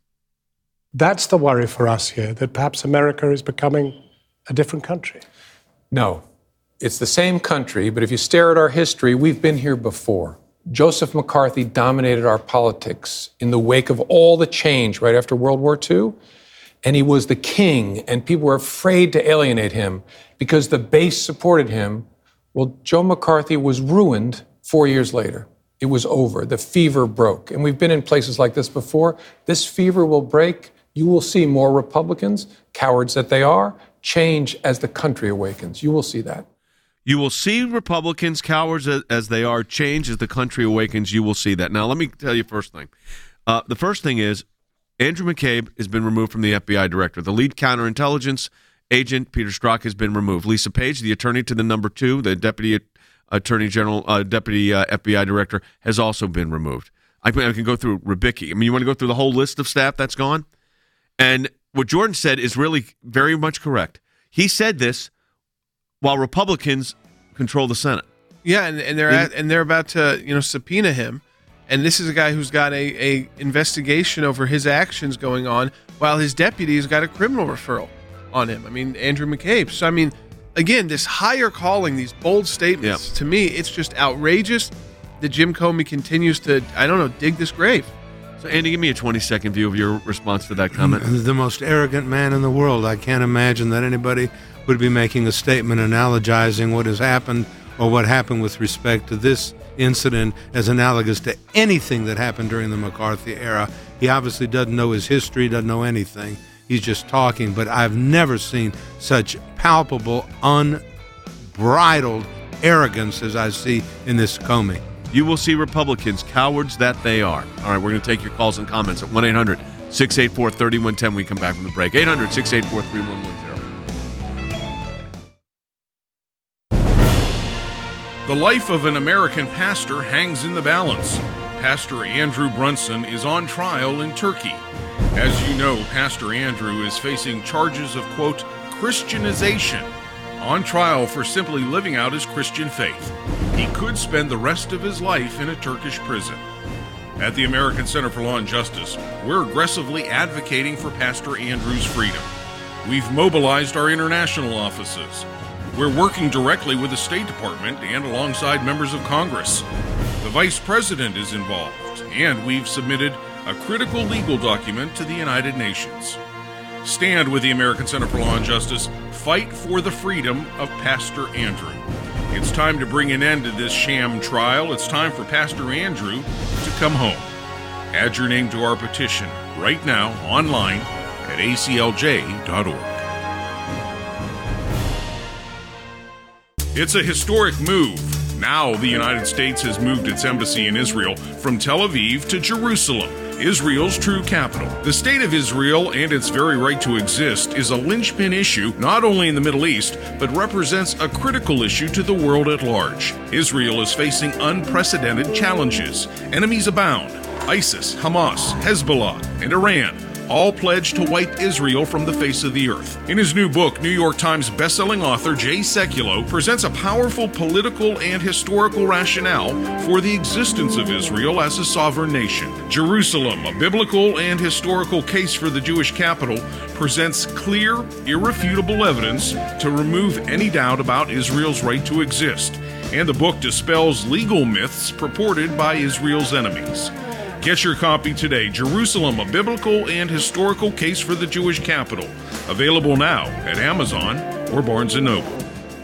Speaker 16: That's the worry for us here, that perhaps America is becoming a different country.
Speaker 7: No, it's the same country, but if you stare at our history, we've been here before. Joseph McCarthy dominated our politics in the wake of all the change right after World War Two. And he was the king, and people were afraid to alienate him because the base supported him. Well, Joe McCarthy was ruined four years later. It was over. The fever broke. And we've been in places like this before. This fever will break. You will see more Republicans, cowards that they are, change as the country awakens. You will see that.
Speaker 5: You will see Republicans, cowards as they are, change as the country awakens. You will see that. Now, let me tell you first thing. Uh, the first thing is, Andrew McCabe has been removed from the F B I director. The lead counterintelligence agent, Peter Strzok, has been removed. Lisa Page, the attorney to the number two, the deputy attorney general, uh, deputy uh, F B I director, has also been removed. I, I can go through Ribicki. I mean, you want to go through the whole list of staff that's gone? And what Jordan said is really very much correct. He said this while Republicans control the Senate.
Speaker 1: Yeah, and, and they're at, and they're about to you know subpoena him. And this is a guy who's got a, a investigation over his actions going on, while his deputy's got a criminal referral on him. I mean, Andrew McCabe. So, I mean, again, this higher calling, these bold statements,
Speaker 5: yeah.
Speaker 1: to me, it's just outrageous that Jim Comey continues to, I don't know, dig this grave.
Speaker 5: So, Andy, give me a twenty-second view of your response to that comment.
Speaker 6: The most arrogant man in the world. I can't imagine that anybody would be making a statement analogizing what has happened or what happened with respect to this incident as analogous to anything that happened during the McCarthy era. He obviously doesn't know his history, doesn't know anything. He's just talking, but I've never seen such palpable, unbridled arrogance as I see in this Comey.
Speaker 5: You will see Republicans, cowards that they are. All right, we're going to take your calls and comments at one eight hundred six eight four three one one zero. We come back from the break. eight hundred six eight four three one one zero.
Speaker 8: The life of an American pastor hangs in the balance. Pastor Andrew Brunson is on trial in Turkey. As you know, Pastor Andrew is facing charges of, quote, Christianization, on trial for simply living out his Christian faith. He could spend the rest of his life in a Turkish prison. At the American Center for Law and Justice, we're aggressively advocating for Pastor Andrew's freedom. We've mobilized our international offices. We're working directly with the State Department and alongside members of Congress. The Vice President is involved, and we've submitted a critical legal document to the United Nations. Stand with the American Center for Law and Justice. Fight for the freedom of Pastor Andrew. It's time to bring an end to this sham trial. It's time for Pastor Andrew to come home. Add your name to our petition right now online at A C L J dot org. It's a historic move. Now the United States has moved its embassy in Israel from Tel Aviv to Jerusalem, Israel's true capital. The state of Israel and its very right to exist is a linchpin issue not only in the Middle East, but represents a critical issue to the world at large. Israel is facing unprecedented challenges. Enemies abound. ISIS, Hamas, Hezbollah, and Iran all pledged to wipe Israel from the face of the earth. In his new book, New York Times bestselling author Jay Sekulow presents a powerful political and historical rationale for the existence of Israel as a sovereign nation. Jerusalem, a biblical and historical case for the Jewish capital, presents clear, irrefutable evidence to remove any doubt about Israel's right to exist. And the book dispels legal myths purported by Israel's enemies. Get your copy today. Jerusalem, a biblical and historical case for the Jewish capital. Available now at Amazon or Barnes and Noble.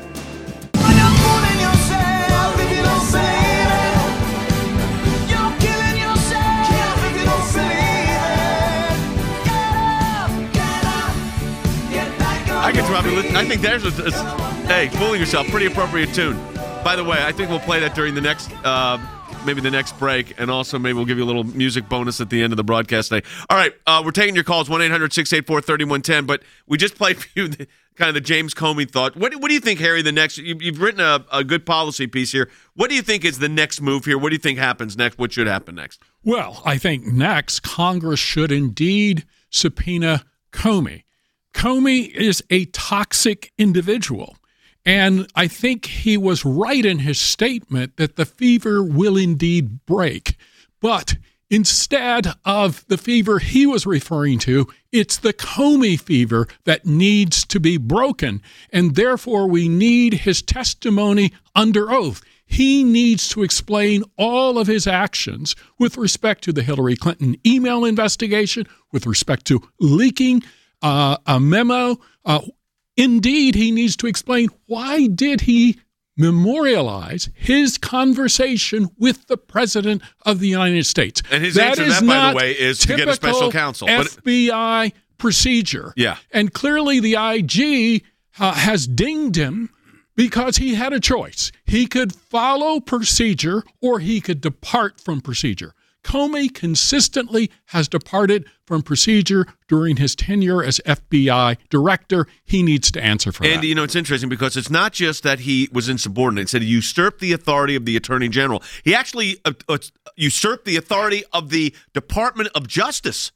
Speaker 5: I could probably listen. I think there's a, a hey, fooling yourself. Pretty appropriate tune. By the way, I think we'll play that during the next. Uh, Maybe the next break, and also maybe we'll give you a little music bonus at the end of the broadcast today. All right, uh, we're taking your calls, one eight hundred six eight four three one one zero, but we just played for you the, kind of the James Comey thought. What, what do you think, Harry, the next, you, you've written a, a good policy piece here. What do you think is the next move here? What do you think happens next? What should happen next?
Speaker 13: Well, I think next, Congress should indeed subpoena Comey. Comey is a toxic individual. And I think he was right in his statement that the fever will indeed break. But instead of the fever he was referring to, it's the Comey fever that needs to be broken. And therefore, we need his testimony under oath. He needs to explain all of his actions with respect to the Hillary Clinton email investigation, with respect to leaking uh, a memo, uh, Indeed, he needs to explain why did he memorialize his conversation with the President of the United States.
Speaker 5: And his answer to that, by the way, is to get a special counsel.
Speaker 13: F B I procedure.
Speaker 5: Yeah.
Speaker 13: And clearly the I G uh, has dinged him because he had a choice. He could follow procedure or he could depart from procedure. Comey consistently has departed from procedure during his tenure as F B I director. He needs to answer for
Speaker 5: and,
Speaker 13: that.
Speaker 5: And, you know, it's interesting because it's not just that he was insubordinate. It said he usurped the authority of the Attorney General. He actually uh, uh, usurped the authority of the Department of Justice.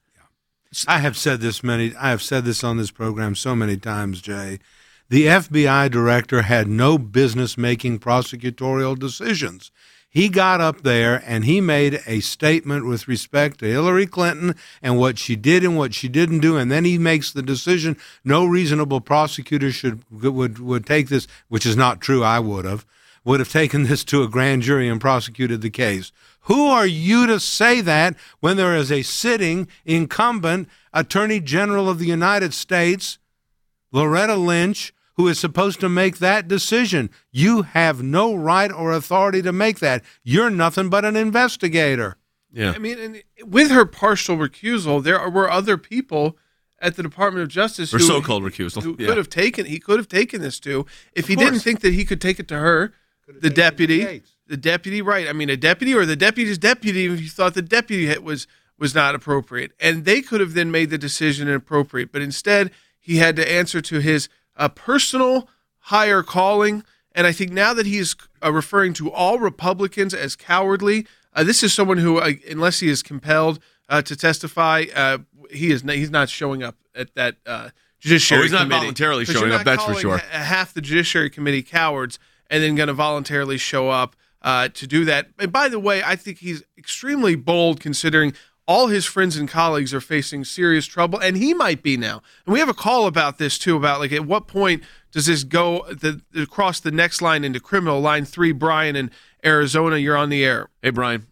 Speaker 6: I have said this many, I have said this on this program so many times, Jay. The F B I director had no business making prosecutorial decisions. He got up there and he made a statement with respect to Hillary Clinton and what she did and what she didn't do, and then he makes the decision no reasonable prosecutor should would would take this, which is not true, I would have, would have taken this to a grand jury and prosecuted the case. Who are you to say that when there is a sitting incumbent Attorney General of the United States, Loretta Lynch, who is supposed to make that decision? You have no right or authority to make that. You're nothing but an investigator.
Speaker 5: Yeah.
Speaker 1: I mean, and with her partial recusal, there were other people at the Department of Justice
Speaker 5: or
Speaker 1: who,
Speaker 5: so-called recusal,
Speaker 1: who
Speaker 5: yeah.
Speaker 1: could have taken. He could have taken this to if he didn't think that he could take it to her, the deputy, the deputy. Right? I mean, a deputy or the deputy's deputy. If you thought the deputy was was not appropriate, and they could have then made the decision inappropriate, but instead he had to answer to his a personal higher calling And I think now that he's uh, referring to all Republicans as cowardly, uh, this is someone who, uh, unless he is compelled uh, to testify, uh, he is not, he's not showing up at that uh, Judiciary
Speaker 5: oh, he's not
Speaker 1: Committee.
Speaker 5: voluntarily
Speaker 1: 'Cause
Speaker 5: showing
Speaker 1: you're
Speaker 5: up,
Speaker 1: not
Speaker 5: that's for
Speaker 1: calling
Speaker 5: sure.
Speaker 1: ha- half the Judiciary Committee cowards and then going to voluntarily show up uh, to do that. And by the way, I think he's extremely bold considering all his friends and colleagues are facing serious trouble, and he might be now. And we have a call about this, too, about like at what point does this go the, across the next line into criminal? Line three, Brian in Arizona, you're on the air.
Speaker 5: Hey, Brian.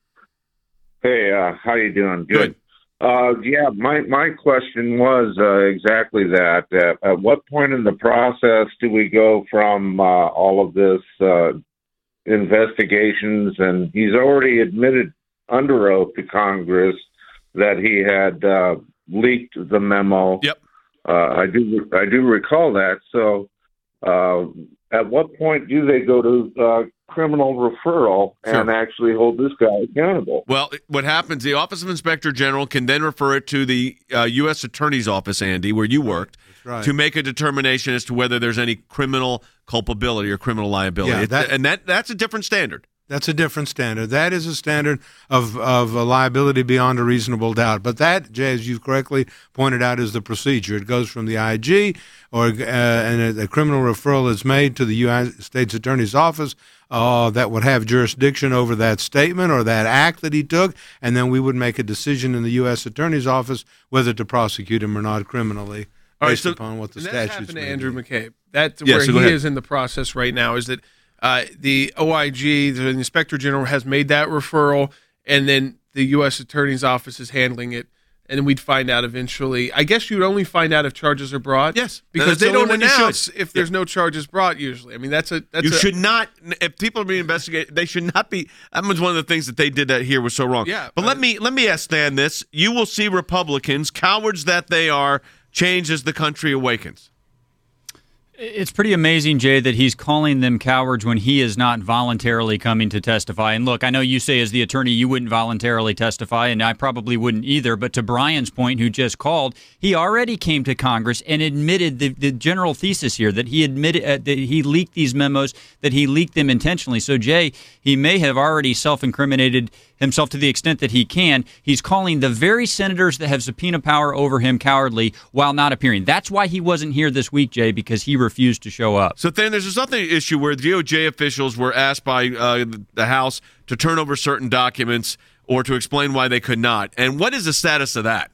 Speaker 17: Hey, uh, how you doing? Good. Uh, yeah, my, my question was uh, exactly that. At, at what point in the process do we go from uh, all of this uh, investigations? And he's already admitted under oath to Congress that he had uh, leaked the memo.
Speaker 5: Yep.
Speaker 17: Uh, I do I do recall that. So uh, at what point do they go to uh, criminal referral and
Speaker 5: Sure.
Speaker 17: actually hold this guy accountable?
Speaker 5: Well, what happens, the Office of Inspector General can then refer it to the uh, U S Attorney's Office, Andy, where you worked,
Speaker 6: right.
Speaker 5: to make a determination as to whether there's any criminal culpability or criminal liability.
Speaker 6: Yeah,
Speaker 5: It-
Speaker 6: that-
Speaker 5: and that that's a different standard.
Speaker 6: That's a different standard. That is a standard of, of a liability beyond a reasonable doubt. But that, Jay, as you've correctly pointed out, is the procedure. It goes from the I G, or uh, and a, a criminal referral is made to the United States Attorney's Office uh, that would have jurisdiction over that statement or that act that he took, and then we would make a decision in the U S Attorney's Office whether to prosecute him or not criminally,
Speaker 1: All right,
Speaker 6: based
Speaker 1: so-
Speaker 6: upon what the
Speaker 1: and that's
Speaker 6: statutes
Speaker 1: happened to
Speaker 6: may
Speaker 1: Andrew
Speaker 6: be.
Speaker 1: McCabe. That's
Speaker 6: Yeah,
Speaker 1: where
Speaker 6: so go
Speaker 1: he
Speaker 6: ahead.
Speaker 1: is in the process right now, is that uh, the O I G, the Inspector General, has made that referral, and then the U S Attorney's Office is handling it, and then we'd find out eventually. I guess you'd only find out if charges are brought.
Speaker 5: Yes,
Speaker 1: because
Speaker 5: that's
Speaker 1: they
Speaker 5: the only
Speaker 1: don't
Speaker 5: one you should.
Speaker 1: announce if there's no charges brought usually. I mean, that's a that's
Speaker 5: you
Speaker 1: a,
Speaker 5: should not, if people are being investigated, they should not be. That was one of the things that they did that here was so wrong.
Speaker 1: Yeah,
Speaker 5: but let me let me ask Stan this: you will see Republicans, cowards that they are, change as the country awakens.
Speaker 9: It's pretty amazing, Jay, that he's calling them cowards when he is not voluntarily coming to testify. And look, I know you say as the attorney you wouldn't voluntarily testify, and I probably wouldn't either. But to Brian's point, who just called, he already came to Congress and admitted the, the general thesis here, that he admitted uh, that he leaked these memos, that he leaked them intentionally. So, Jay, he may have already self-incriminated himself to the extent that he can. He's calling the very senators that have subpoena power over him cowardly while not appearing. That's why he wasn't here this week, Jay, because he refused to show up.
Speaker 5: So then there's this other issue where D O J officials were asked by uh, the House to turn over certain documents or to explain why they could not. And what is the status of that?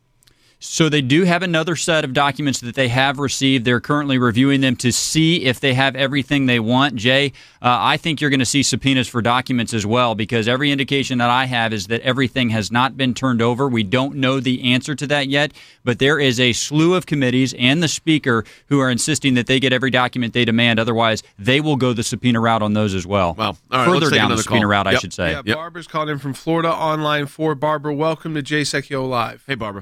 Speaker 9: So they do have another set of documents that they have received. They're currently reviewing them to see if they have everything they want. Jay, uh, I think you're going to see subpoenas for documents as well, because every indication that I have is that everything has not been turned over. We don't know the answer to that yet, but there is a slew of committees and the Speaker who are insisting that they get every document they demand. Otherwise, they will go the subpoena route on those as well.
Speaker 5: Well, all right,
Speaker 9: Further
Speaker 5: let's take
Speaker 9: down the
Speaker 5: another
Speaker 9: subpoena
Speaker 5: call.
Speaker 9: route, I
Speaker 5: Yep.
Speaker 9: should say.
Speaker 1: Yeah,
Speaker 5: Yep.
Speaker 1: Barbara's calling in from Florida on line four. Barbara, welcome to Jay Secchio Live.
Speaker 5: Hey, Barbara.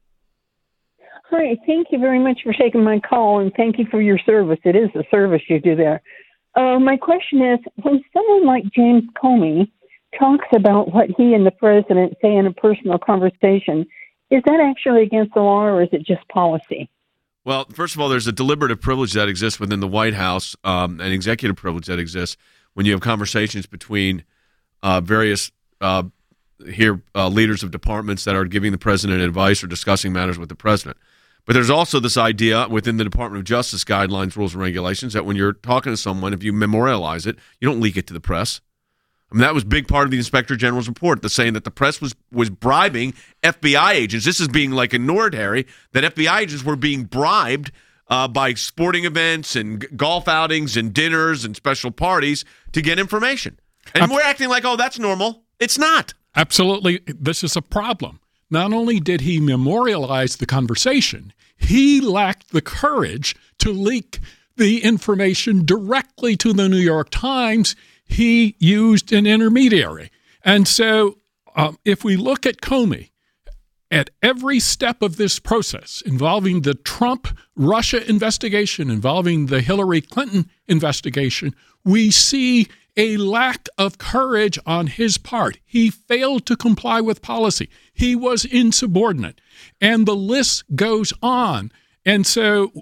Speaker 18: Hi, thank you very much for taking my call, and thank you for your service. It is a service you do there. Uh, my question is, when someone like James Comey talks about what he and the president say in a personal conversation, is that actually against the law, or is it just policy?
Speaker 5: Well, first of all, there's a deliberative privilege that exists within the White House, um, an executive privilege that exists when you have conversations between uh, various uh, here uh, leaders of departments that are giving the president advice or discussing matters with the president. But there's also this idea within the Department of Justice guidelines, rules, and regulations that when you're talking to someone, if you memorialize it, you don't leak it to the press. I mean, that was a big part of the Inspector General's report, the saying that the press was was bribing F B I agents. This is being like ignored, Harry, that F B I agents were being bribed uh, by sporting events and g- golf outings and dinners and special parties to get information. And we're acting like, oh, that's normal. It's not.
Speaker 13: Absolutely. This is a problem. Not only did he memorialize the conversation, he lacked the courage to leak the information directly to the New York Times. He used an intermediary. And so um, if we look at Comey, at every step of this process involving the Trump-Russia investigation, involving the Hillary Clinton investigation, we see a lack of courage on his part. He failed to comply with policy. He was insubordinate. And the list goes on. And so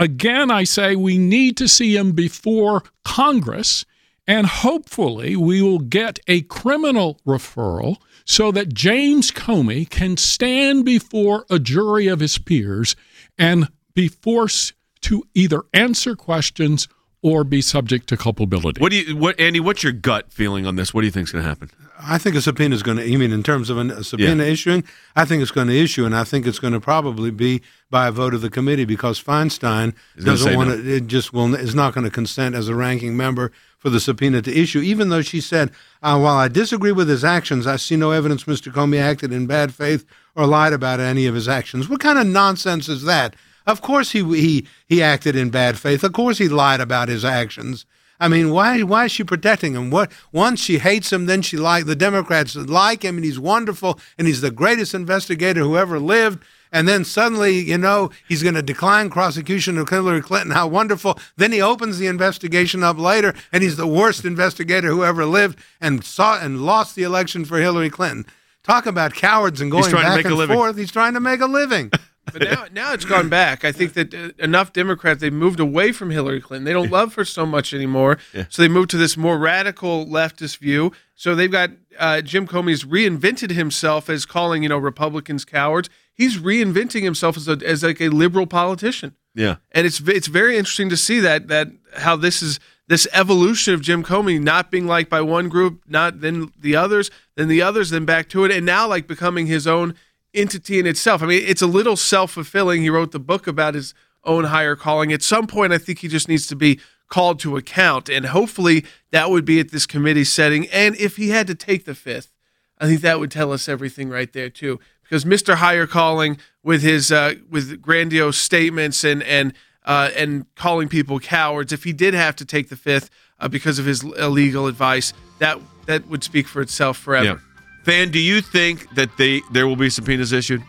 Speaker 13: again, I say we need to see him before Congress, and hopefully we will get a criminal referral so that James Comey can stand before a jury of his peers and be forced to either answer questions or be subject to culpability.
Speaker 5: What do you, what, Andy? What's your gut feeling on this? What do you think is going to happen?
Speaker 6: I think a subpoena is going to. You mean in terms of a subpoena yeah. issuing? I think it's going to issue, and I think it's going to probably be by a vote of the committee because Feinstein doesn't want to. No. It just will is not going to consent as a ranking member for the subpoena to issue, even though she said, uh, while I disagree with his actions, I see no evidence Mister Comey acted in bad faith or lied about any of his actions. What kind of nonsense is that? Of course he he he acted in bad faith. Of course he lied about his actions. I mean, why why is she protecting him? What once she hates him, then she like the Democrats like him, and he's wonderful, and he's the greatest investigator who ever lived. And then suddenly, you know, he's going to decline prosecution of Hillary Clinton. How wonderful! Then he opens the investigation up later, and he's the worst investigator who ever lived, and saw and lost the election for Hillary Clinton. Talk about cowards and going back and forth. He's trying to make a living.
Speaker 1: But now, now it's gone back. I think that uh, enough Democrats, they've moved away from Hillary Clinton. They don't love her so much anymore. Yeah. So they moved to this more radical leftist view. So they've got uh, Jim Comey's reinvented himself as calling, you know, Republicans cowards. He's reinventing himself as a, as like a liberal politician.
Speaker 5: Yeah.
Speaker 1: And it's it's very interesting to see that that how this is this evolution of Jim Comey not being liked by one group, not then the others, then the others, then back to it, and now like becoming his own entity in itself. I mean, it's a little self-fulfilling. He wrote the book about his own higher calling. At some point, I think he just needs to be called to account, and hopefully that would be at this committee setting. And if he had to take the fifth, I think that would tell us everything right there too. Because Mister Higher Calling, with his uh, with grandiose statements and and uh, and calling people cowards, if he did have to take the fifth uh, because of his illegal advice, that that would speak for itself forever.
Speaker 5: Yeah. Fan, do you think that they there will be subpoenas issued?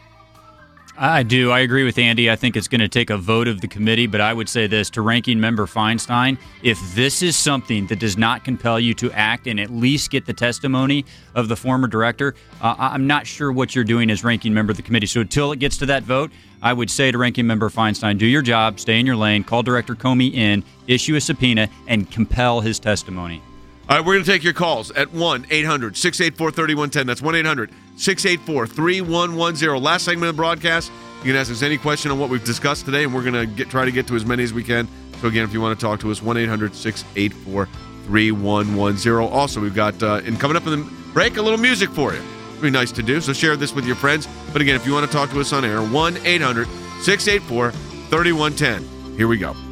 Speaker 9: I do. I agree with Andy. I think it's going to take a vote of the committee, but I would say this to Ranking Member Feinstein. If this is something that does not compel you to act and at least get the testimony of the former director, uh, I'm not sure what you're doing as Ranking Member of the committee. So until it gets to that vote, I would say to Ranking Member Feinstein, do your job, stay in your lane, call Director Comey in, issue a subpoena, and compel his testimony.
Speaker 5: All right, we're going to take your calls at one eight hundred six eight four three one one zero. That's one eight hundred six eight four three one one zero. Last segment of the broadcast, you can ask us any question on what we've discussed today, and we're going to get try to get to as many as we can. So, again, if you want to talk to us, one eight hundred six eight four three one one zero. Also, we've got, uh, and coming up in the break, a little music for you. It'd be nice to do, so share this with your friends. But, again, if you want to talk to us on air, one eight hundred six eight four three one one zero. Here we go.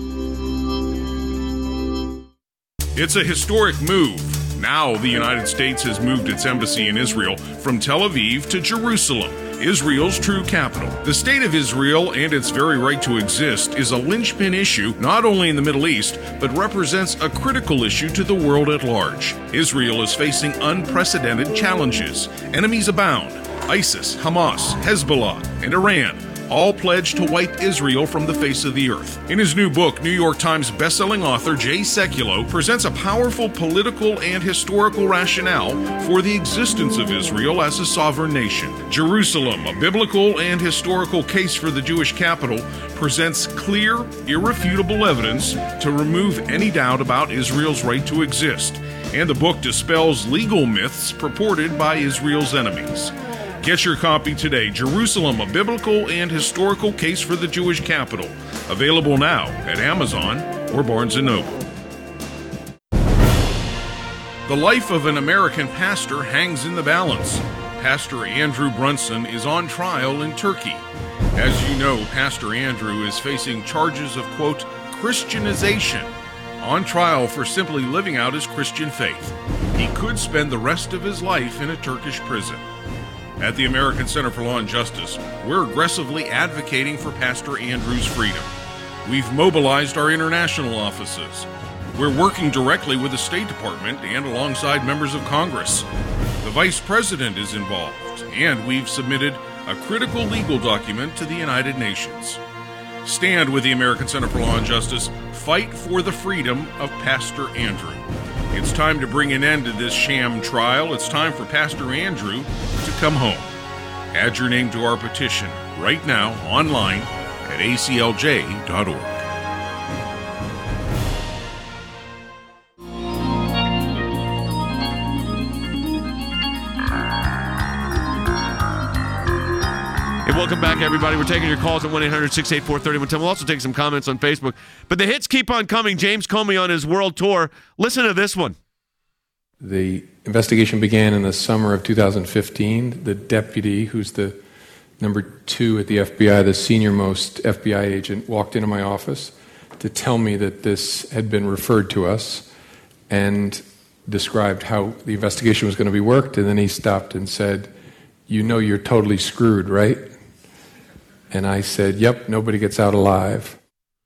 Speaker 8: It's a historic move. Now the United States has moved its embassy in Israel from Tel Aviv to Jerusalem, Israel's true capital. The state of Israel and its very right to exist is a linchpin issue not only in the Middle East, but represents a critical issue to the world at large. Israel is facing unprecedented challenges. Enemies abound. ISIS, Hamas, Hezbollah, and Iran all pledged to wipe Israel from the face of the earth. In his new book, New York Times bestselling author Jay Sekulow presents a powerful political and historical rationale for the existence of Israel as a sovereign nation. Jerusalem, a biblical and historical case for the Jewish capital, presents clear, irrefutable evidence to remove any doubt about Israel's right to exist. And the book dispels legal myths purported by Israel's enemies. Get your copy today, Jerusalem, a biblical and historical case for the Jewish capital. Available now at Amazon or Barnes and Noble. The life of an American pastor hangs in the balance. Pastor Andrew Brunson is on trial in Turkey. As you know, Pastor Andrew is facing charges of, quote, Christianization, on trial for simply living out his Christian faith. He could spend the rest of his life in a Turkish prison. At the American Center for Law and Justice, we're aggressively advocating for Pastor Andrew's freedom. We've mobilized our international offices. We're working directly with the State Department and alongside members of Congress. The Vice President is involved, and we've submitted a critical legal document to the United Nations. Stand with the American Center for Law and Justice. Fight for the freedom of Pastor Andrew. It's time to bring an end to this sham trial. It's time for Pastor Andrew to come home. Add your name to our petition right now online at A C L J dot org.
Speaker 5: welcome back, everybody. We're taking your calls at one eight hundred six eight four three one one zero. We'll also take some comments on Facebook. But the hits keep on coming. James Comey on his world tour. Listen to this one.
Speaker 7: The investigation began in the summer of two thousand fifteen. The deputy, who's the number two at the F B I, the senior most F B I agent, walked into my office to tell me that this had been referred to us and described how the investigation was going to be worked. And then he stopped and said, "You know you're totally screwed, right?" And I said, "Yep, nobody gets out alive."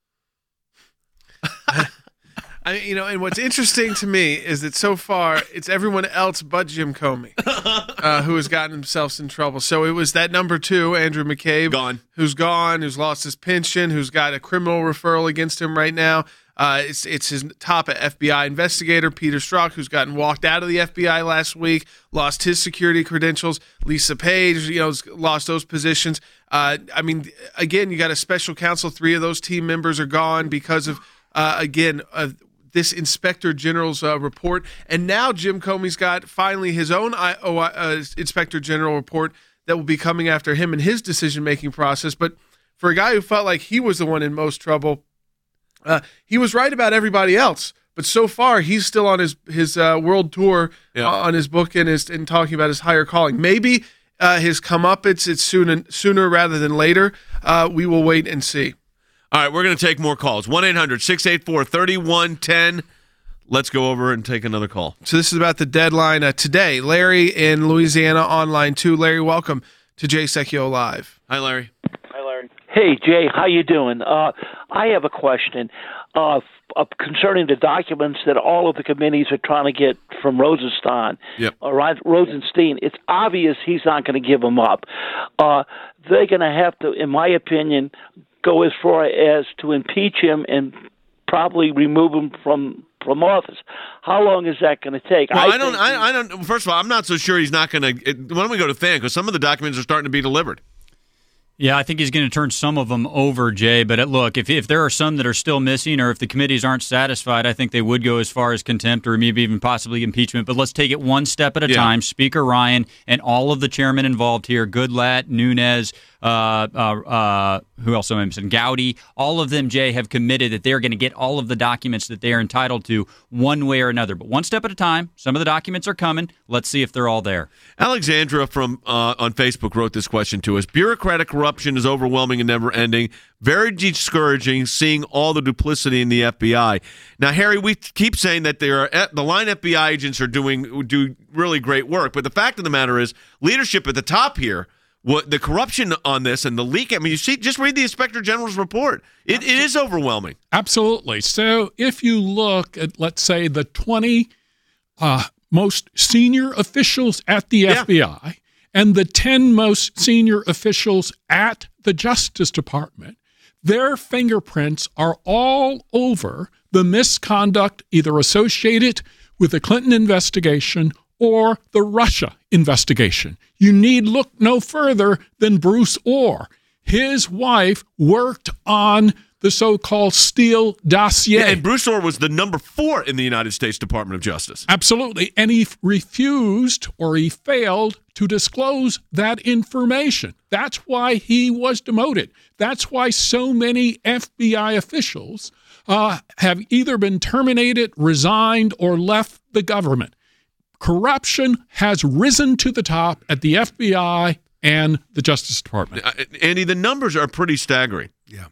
Speaker 1: I, you know, and what's interesting to me is that so far it's everyone else but Jim Comey uh, who has gotten himself in trouble. So it was that number two, Andrew McCabe,
Speaker 5: gone,
Speaker 1: who's gone, who's lost his pension, who's got a criminal referral against him right now. Uh, it's it's his top F B I investigator, Peter Strzok, who's gotten walked out of the F B I last week, lost his security credentials. Lisa Page, you know, lost those positions. Uh, I mean, again, you got a special counsel. Three of those team members are gone because of, uh, again, uh, this Inspector General's uh, report. And now Jim Comey's got finally his own uh, Inspector General report that will be coming after him in his decision-making process. But for a guy who felt like he was the one in most trouble, uh, he was right about everybody else. But so far, he's still on his his uh, world tour yeah. uh, on his book and is and talking about his higher calling. Maybe uh, his comeuppance it's sooner sooner rather than later. Uh, we will wait and see.
Speaker 5: All right, we're going to take more calls. one eight hundred six eight four three one one zero. Let's go over and take another call.
Speaker 1: So this is about the deadline uh, today. Larry in Louisiana on line two. Larry, welcome to Jay Secchio Live.
Speaker 5: Hi, Larry.
Speaker 19: Hi, Larry. Hey, Jay, how you doing? Uh, I have a question uh, f- uh, concerning the documents that all of the committees are trying to get from Rosenstein.
Speaker 5: Yep.
Speaker 19: All right, Rosenstein. It's obvious he's not going to give them up. Uh, they're going to have to, in my opinion, go as far as to impeach him and probably remove him from from office. How long is that going to take?
Speaker 5: Well, I, I don't. I, I don't. First of all, I'm not so sure he's not going to. Why don't we go to Than? Because some of the documents are starting to be delivered.
Speaker 9: Yeah, I think he's going to turn some of them over, Jay. But look, if if there are some that are still missing, or if the committees aren't satisfied, I think they would go as far as contempt or maybe even possibly impeachment. But let's take it one step at a yeah. time. Speaker Ryan and all of the chairmen involved here, Goodlatte, Nunes, uh, uh, uh, who else am I missing? Gowdy, all of them, Jay, have committed that they're going to get all of the documents that they are entitled to one way or another. But one step at a time. Some of the documents are coming. Let's see if they're all there.
Speaker 5: Alexandra from uh, on Facebook wrote this question to us. Bureaucratic corruption is overwhelming and never ending. Very discouraging seeing all the duplicity in the F B I. Now, Harry, we keep saying that there are, the line F B I agents are doing do really great work, but the fact of the matter is leadership at the top here, what the corruption on this and the leak. I mean, you see, just read the Inspector General's report. It, it is overwhelming.
Speaker 13: Absolutely. So if you look at, let's say, the twenty uh, most senior officials at the yeah. F B I and the ten most senior officials at the Justice Department, their fingerprints are all over the misconduct either associated with the Clinton investigation or the Russia investigation. You need look no further than Bruce Ohr. His wife worked on the so-called Steele dossier.
Speaker 5: Yeah, and Bruce Ohr was the number four in the United States Department of Justice.
Speaker 13: Absolutely. And he refused or he failed to disclose that information. That's why he was demoted. That's why so many F B I officials uh, have either been terminated, resigned, or left the government. Corruption has risen to the top at the F B I and the Justice Department.
Speaker 5: Uh, Andy, the numbers are pretty staggering.
Speaker 6: Yeah.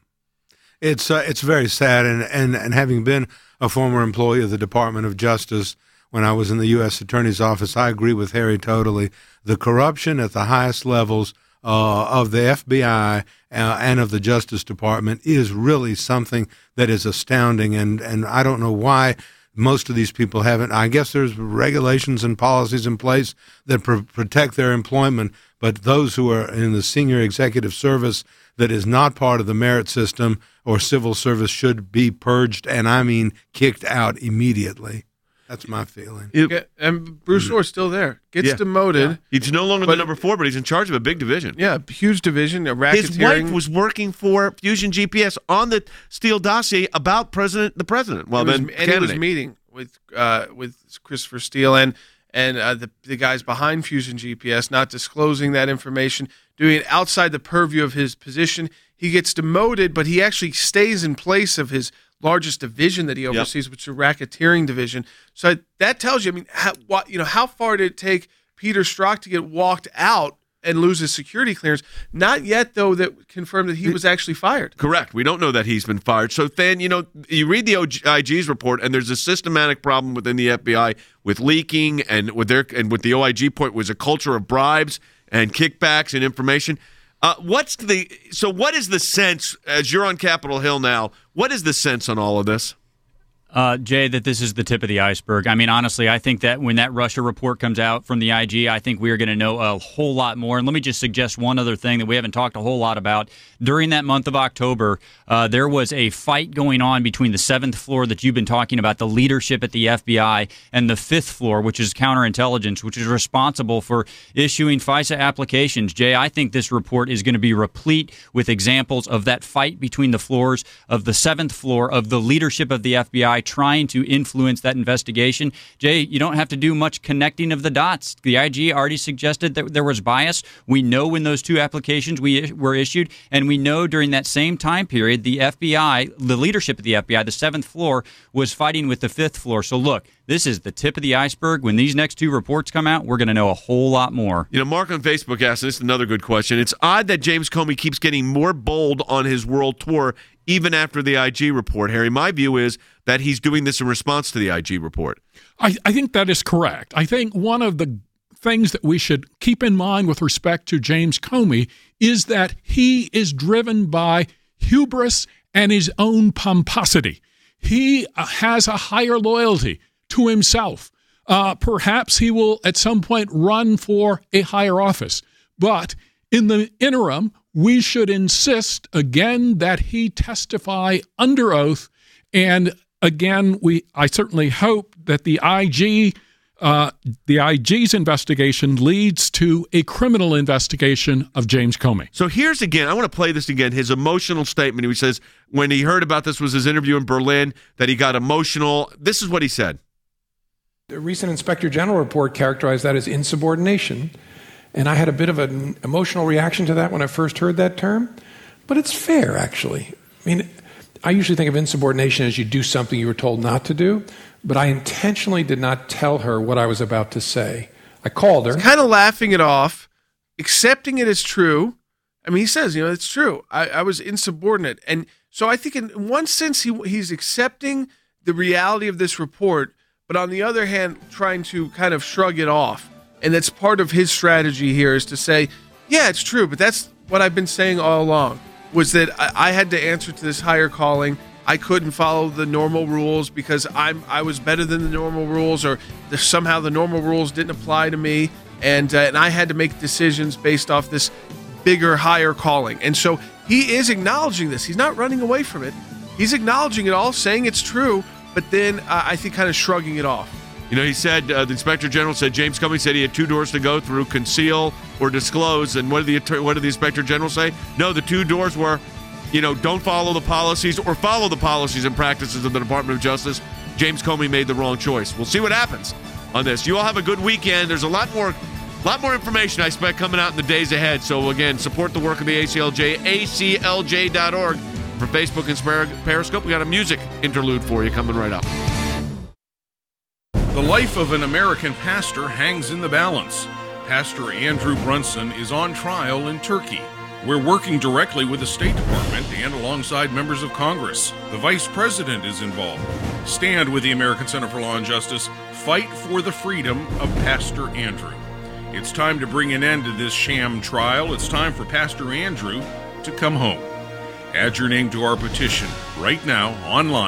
Speaker 6: It's uh, it's very sad, and, and, and having been a former employee of the Department of Justice when I was in the U S Attorney's Office, I agree with Harry totally. The corruption at the highest levels uh, of the F B I uh, and of the Justice Department is really something that is astounding, and, and I don't know why most of these people haven't. I guess there's regulations and policies in place that pr- protect their employment, but those who are in the senior executive service that is not part of the merit system or civil service should be purged, and I mean kicked out immediately. That's my feeling.
Speaker 1: It, yeah, and Bruce Ohr's still there. Gets
Speaker 5: yeah.
Speaker 1: demoted.
Speaker 5: Yeah. He's no longer but, the number four, but he's in charge of a big division.
Speaker 1: Yeah, huge division, a racketeering.
Speaker 5: His wife was working for Fusion G P S on the Steele dossier about president, the president. Well,
Speaker 1: was,
Speaker 5: then
Speaker 1: and he was meeting with uh, with Christopher Steele and and uh, the, the guys behind Fusion G P S not disclosing that information, doing it outside the purview of his position. He gets demoted, but he actually stays in place of his largest division that he oversees, yep. which is the racketeering division. So that tells you, I mean, how, what, you know, how far did it take Peter Strzok to get walked out and lose his security clearance? Not yet, though, that confirmed that he was actually fired.
Speaker 5: Correct. We don't know that he's been fired. So, Than, you know, you read the I G's report, and there's a systematic problem within the F B I with leaking, and with their and with the O I G point was a culture of bribes and kickbacks and information. Uh, what's the so? What is the sense as you're on Capitol Hill now? What is the sense on all of this?
Speaker 9: Uh, Jay, that this is the tip of the iceberg. I mean, honestly, I think that when that Russia report comes out from the I G, I think we are going to know a whole lot more. And let me just suggest one other thing that we haven't talked a whole lot about. During that month of October, uh, there was a fight going on between the seventh floor that you've been talking about, the leadership at the F B I, and the fifth floor, which is counterintelligence, which is responsible for issuing FISA applications. Jay, I think this report is going to be replete with examples of that fight between the floors of the seventh floor of the leadership of the F B I trying to influence that investigation. Jay, you don't have to do much connecting of the dots. The I G already suggested that there was bias. We know when those two applications we were issued, and we know during that same time period, the F B I, the leadership of the F B I, the seventh floor, was fighting with the fifth floor. So look, this is the tip of the iceberg. When these next two reports come out, we're going to know a whole lot more.
Speaker 5: You know, Mark on Facebook asked, and this is another good question. It's odd that James Comey keeps getting more bold on his world tour even after the I G report. Harry, my view is that he's doing this in response to the I G report.
Speaker 13: I, I think that is correct. I think one of the things that we should keep in mind with respect to James Comey is that he is driven by hubris and his own pomposity. He uh, has a higher loyalty to himself. Uh, perhaps he will at some point run for a higher office. But in the interim, we should insist again that he testify under oath. And again, we I certainly hope that the I G, uh, the I G's investigation leads to a criminal investigation of James Comey.
Speaker 5: So here's again, I want to play this again, his emotional statement. He says when he heard about this was his interview in Berlin, that he got emotional. This is what he said.
Speaker 7: The recent Inspector General report characterized that as insubordination. And I had a bit of an emotional reaction to that when I first heard that term. But it's fair, actually. I mean, I usually think of insubordination as you do something you were told not to do. But I intentionally did not tell her what I was about to say. I called her.
Speaker 1: He's kind of laughing it off, accepting it as true. I mean, he says, you know, it's true. I, I was insubordinate. And so I think in one sense he he's accepting the reality of this report, but on the other hand, trying to kind of shrug it off. And that's part of his strategy here is to say, yeah, it's true, but that's what I've been saying all along, was that I, I had to answer to this higher calling. I couldn't follow the normal rules because I'm I was better than the normal rules, or the, somehow the normal rules didn't apply to me, and uh, and I had to make decisions based off this bigger, higher calling. And so he is acknowledging this. He's not running away from it. He's acknowledging it all, saying it's true, but then uh, I think kind of shrugging it off.
Speaker 5: You know, he said, uh, the Inspector General said, James Comey said he had two doors to go through, conceal or disclose. And what did the what did the Inspector General say? No, the two doors were, you know, don't follow the policies or follow the policies and practices of the Department of Justice. James Comey made the wrong choice. We'll see what happens on this. You all have a good weekend. There's a lot more lot more information, I expect, coming out in the days ahead. So, again, support the work of the A C L J, A C L J dot org. For Facebook and Periscope, we got a music interlude for you coming right up.
Speaker 8: The life of an American pastor hangs in the balance. Pastor Andrew Brunson is on trial in Turkey. We're working directly with the State Department and alongside members of Congress. The Vice President is involved. Stand with the American Center for Law and Justice. Fight for the freedom of Pastor Andrew. It's time to bring an end to this sham trial. It's time for Pastor Andrew to come home. Add your name to our petition right now online.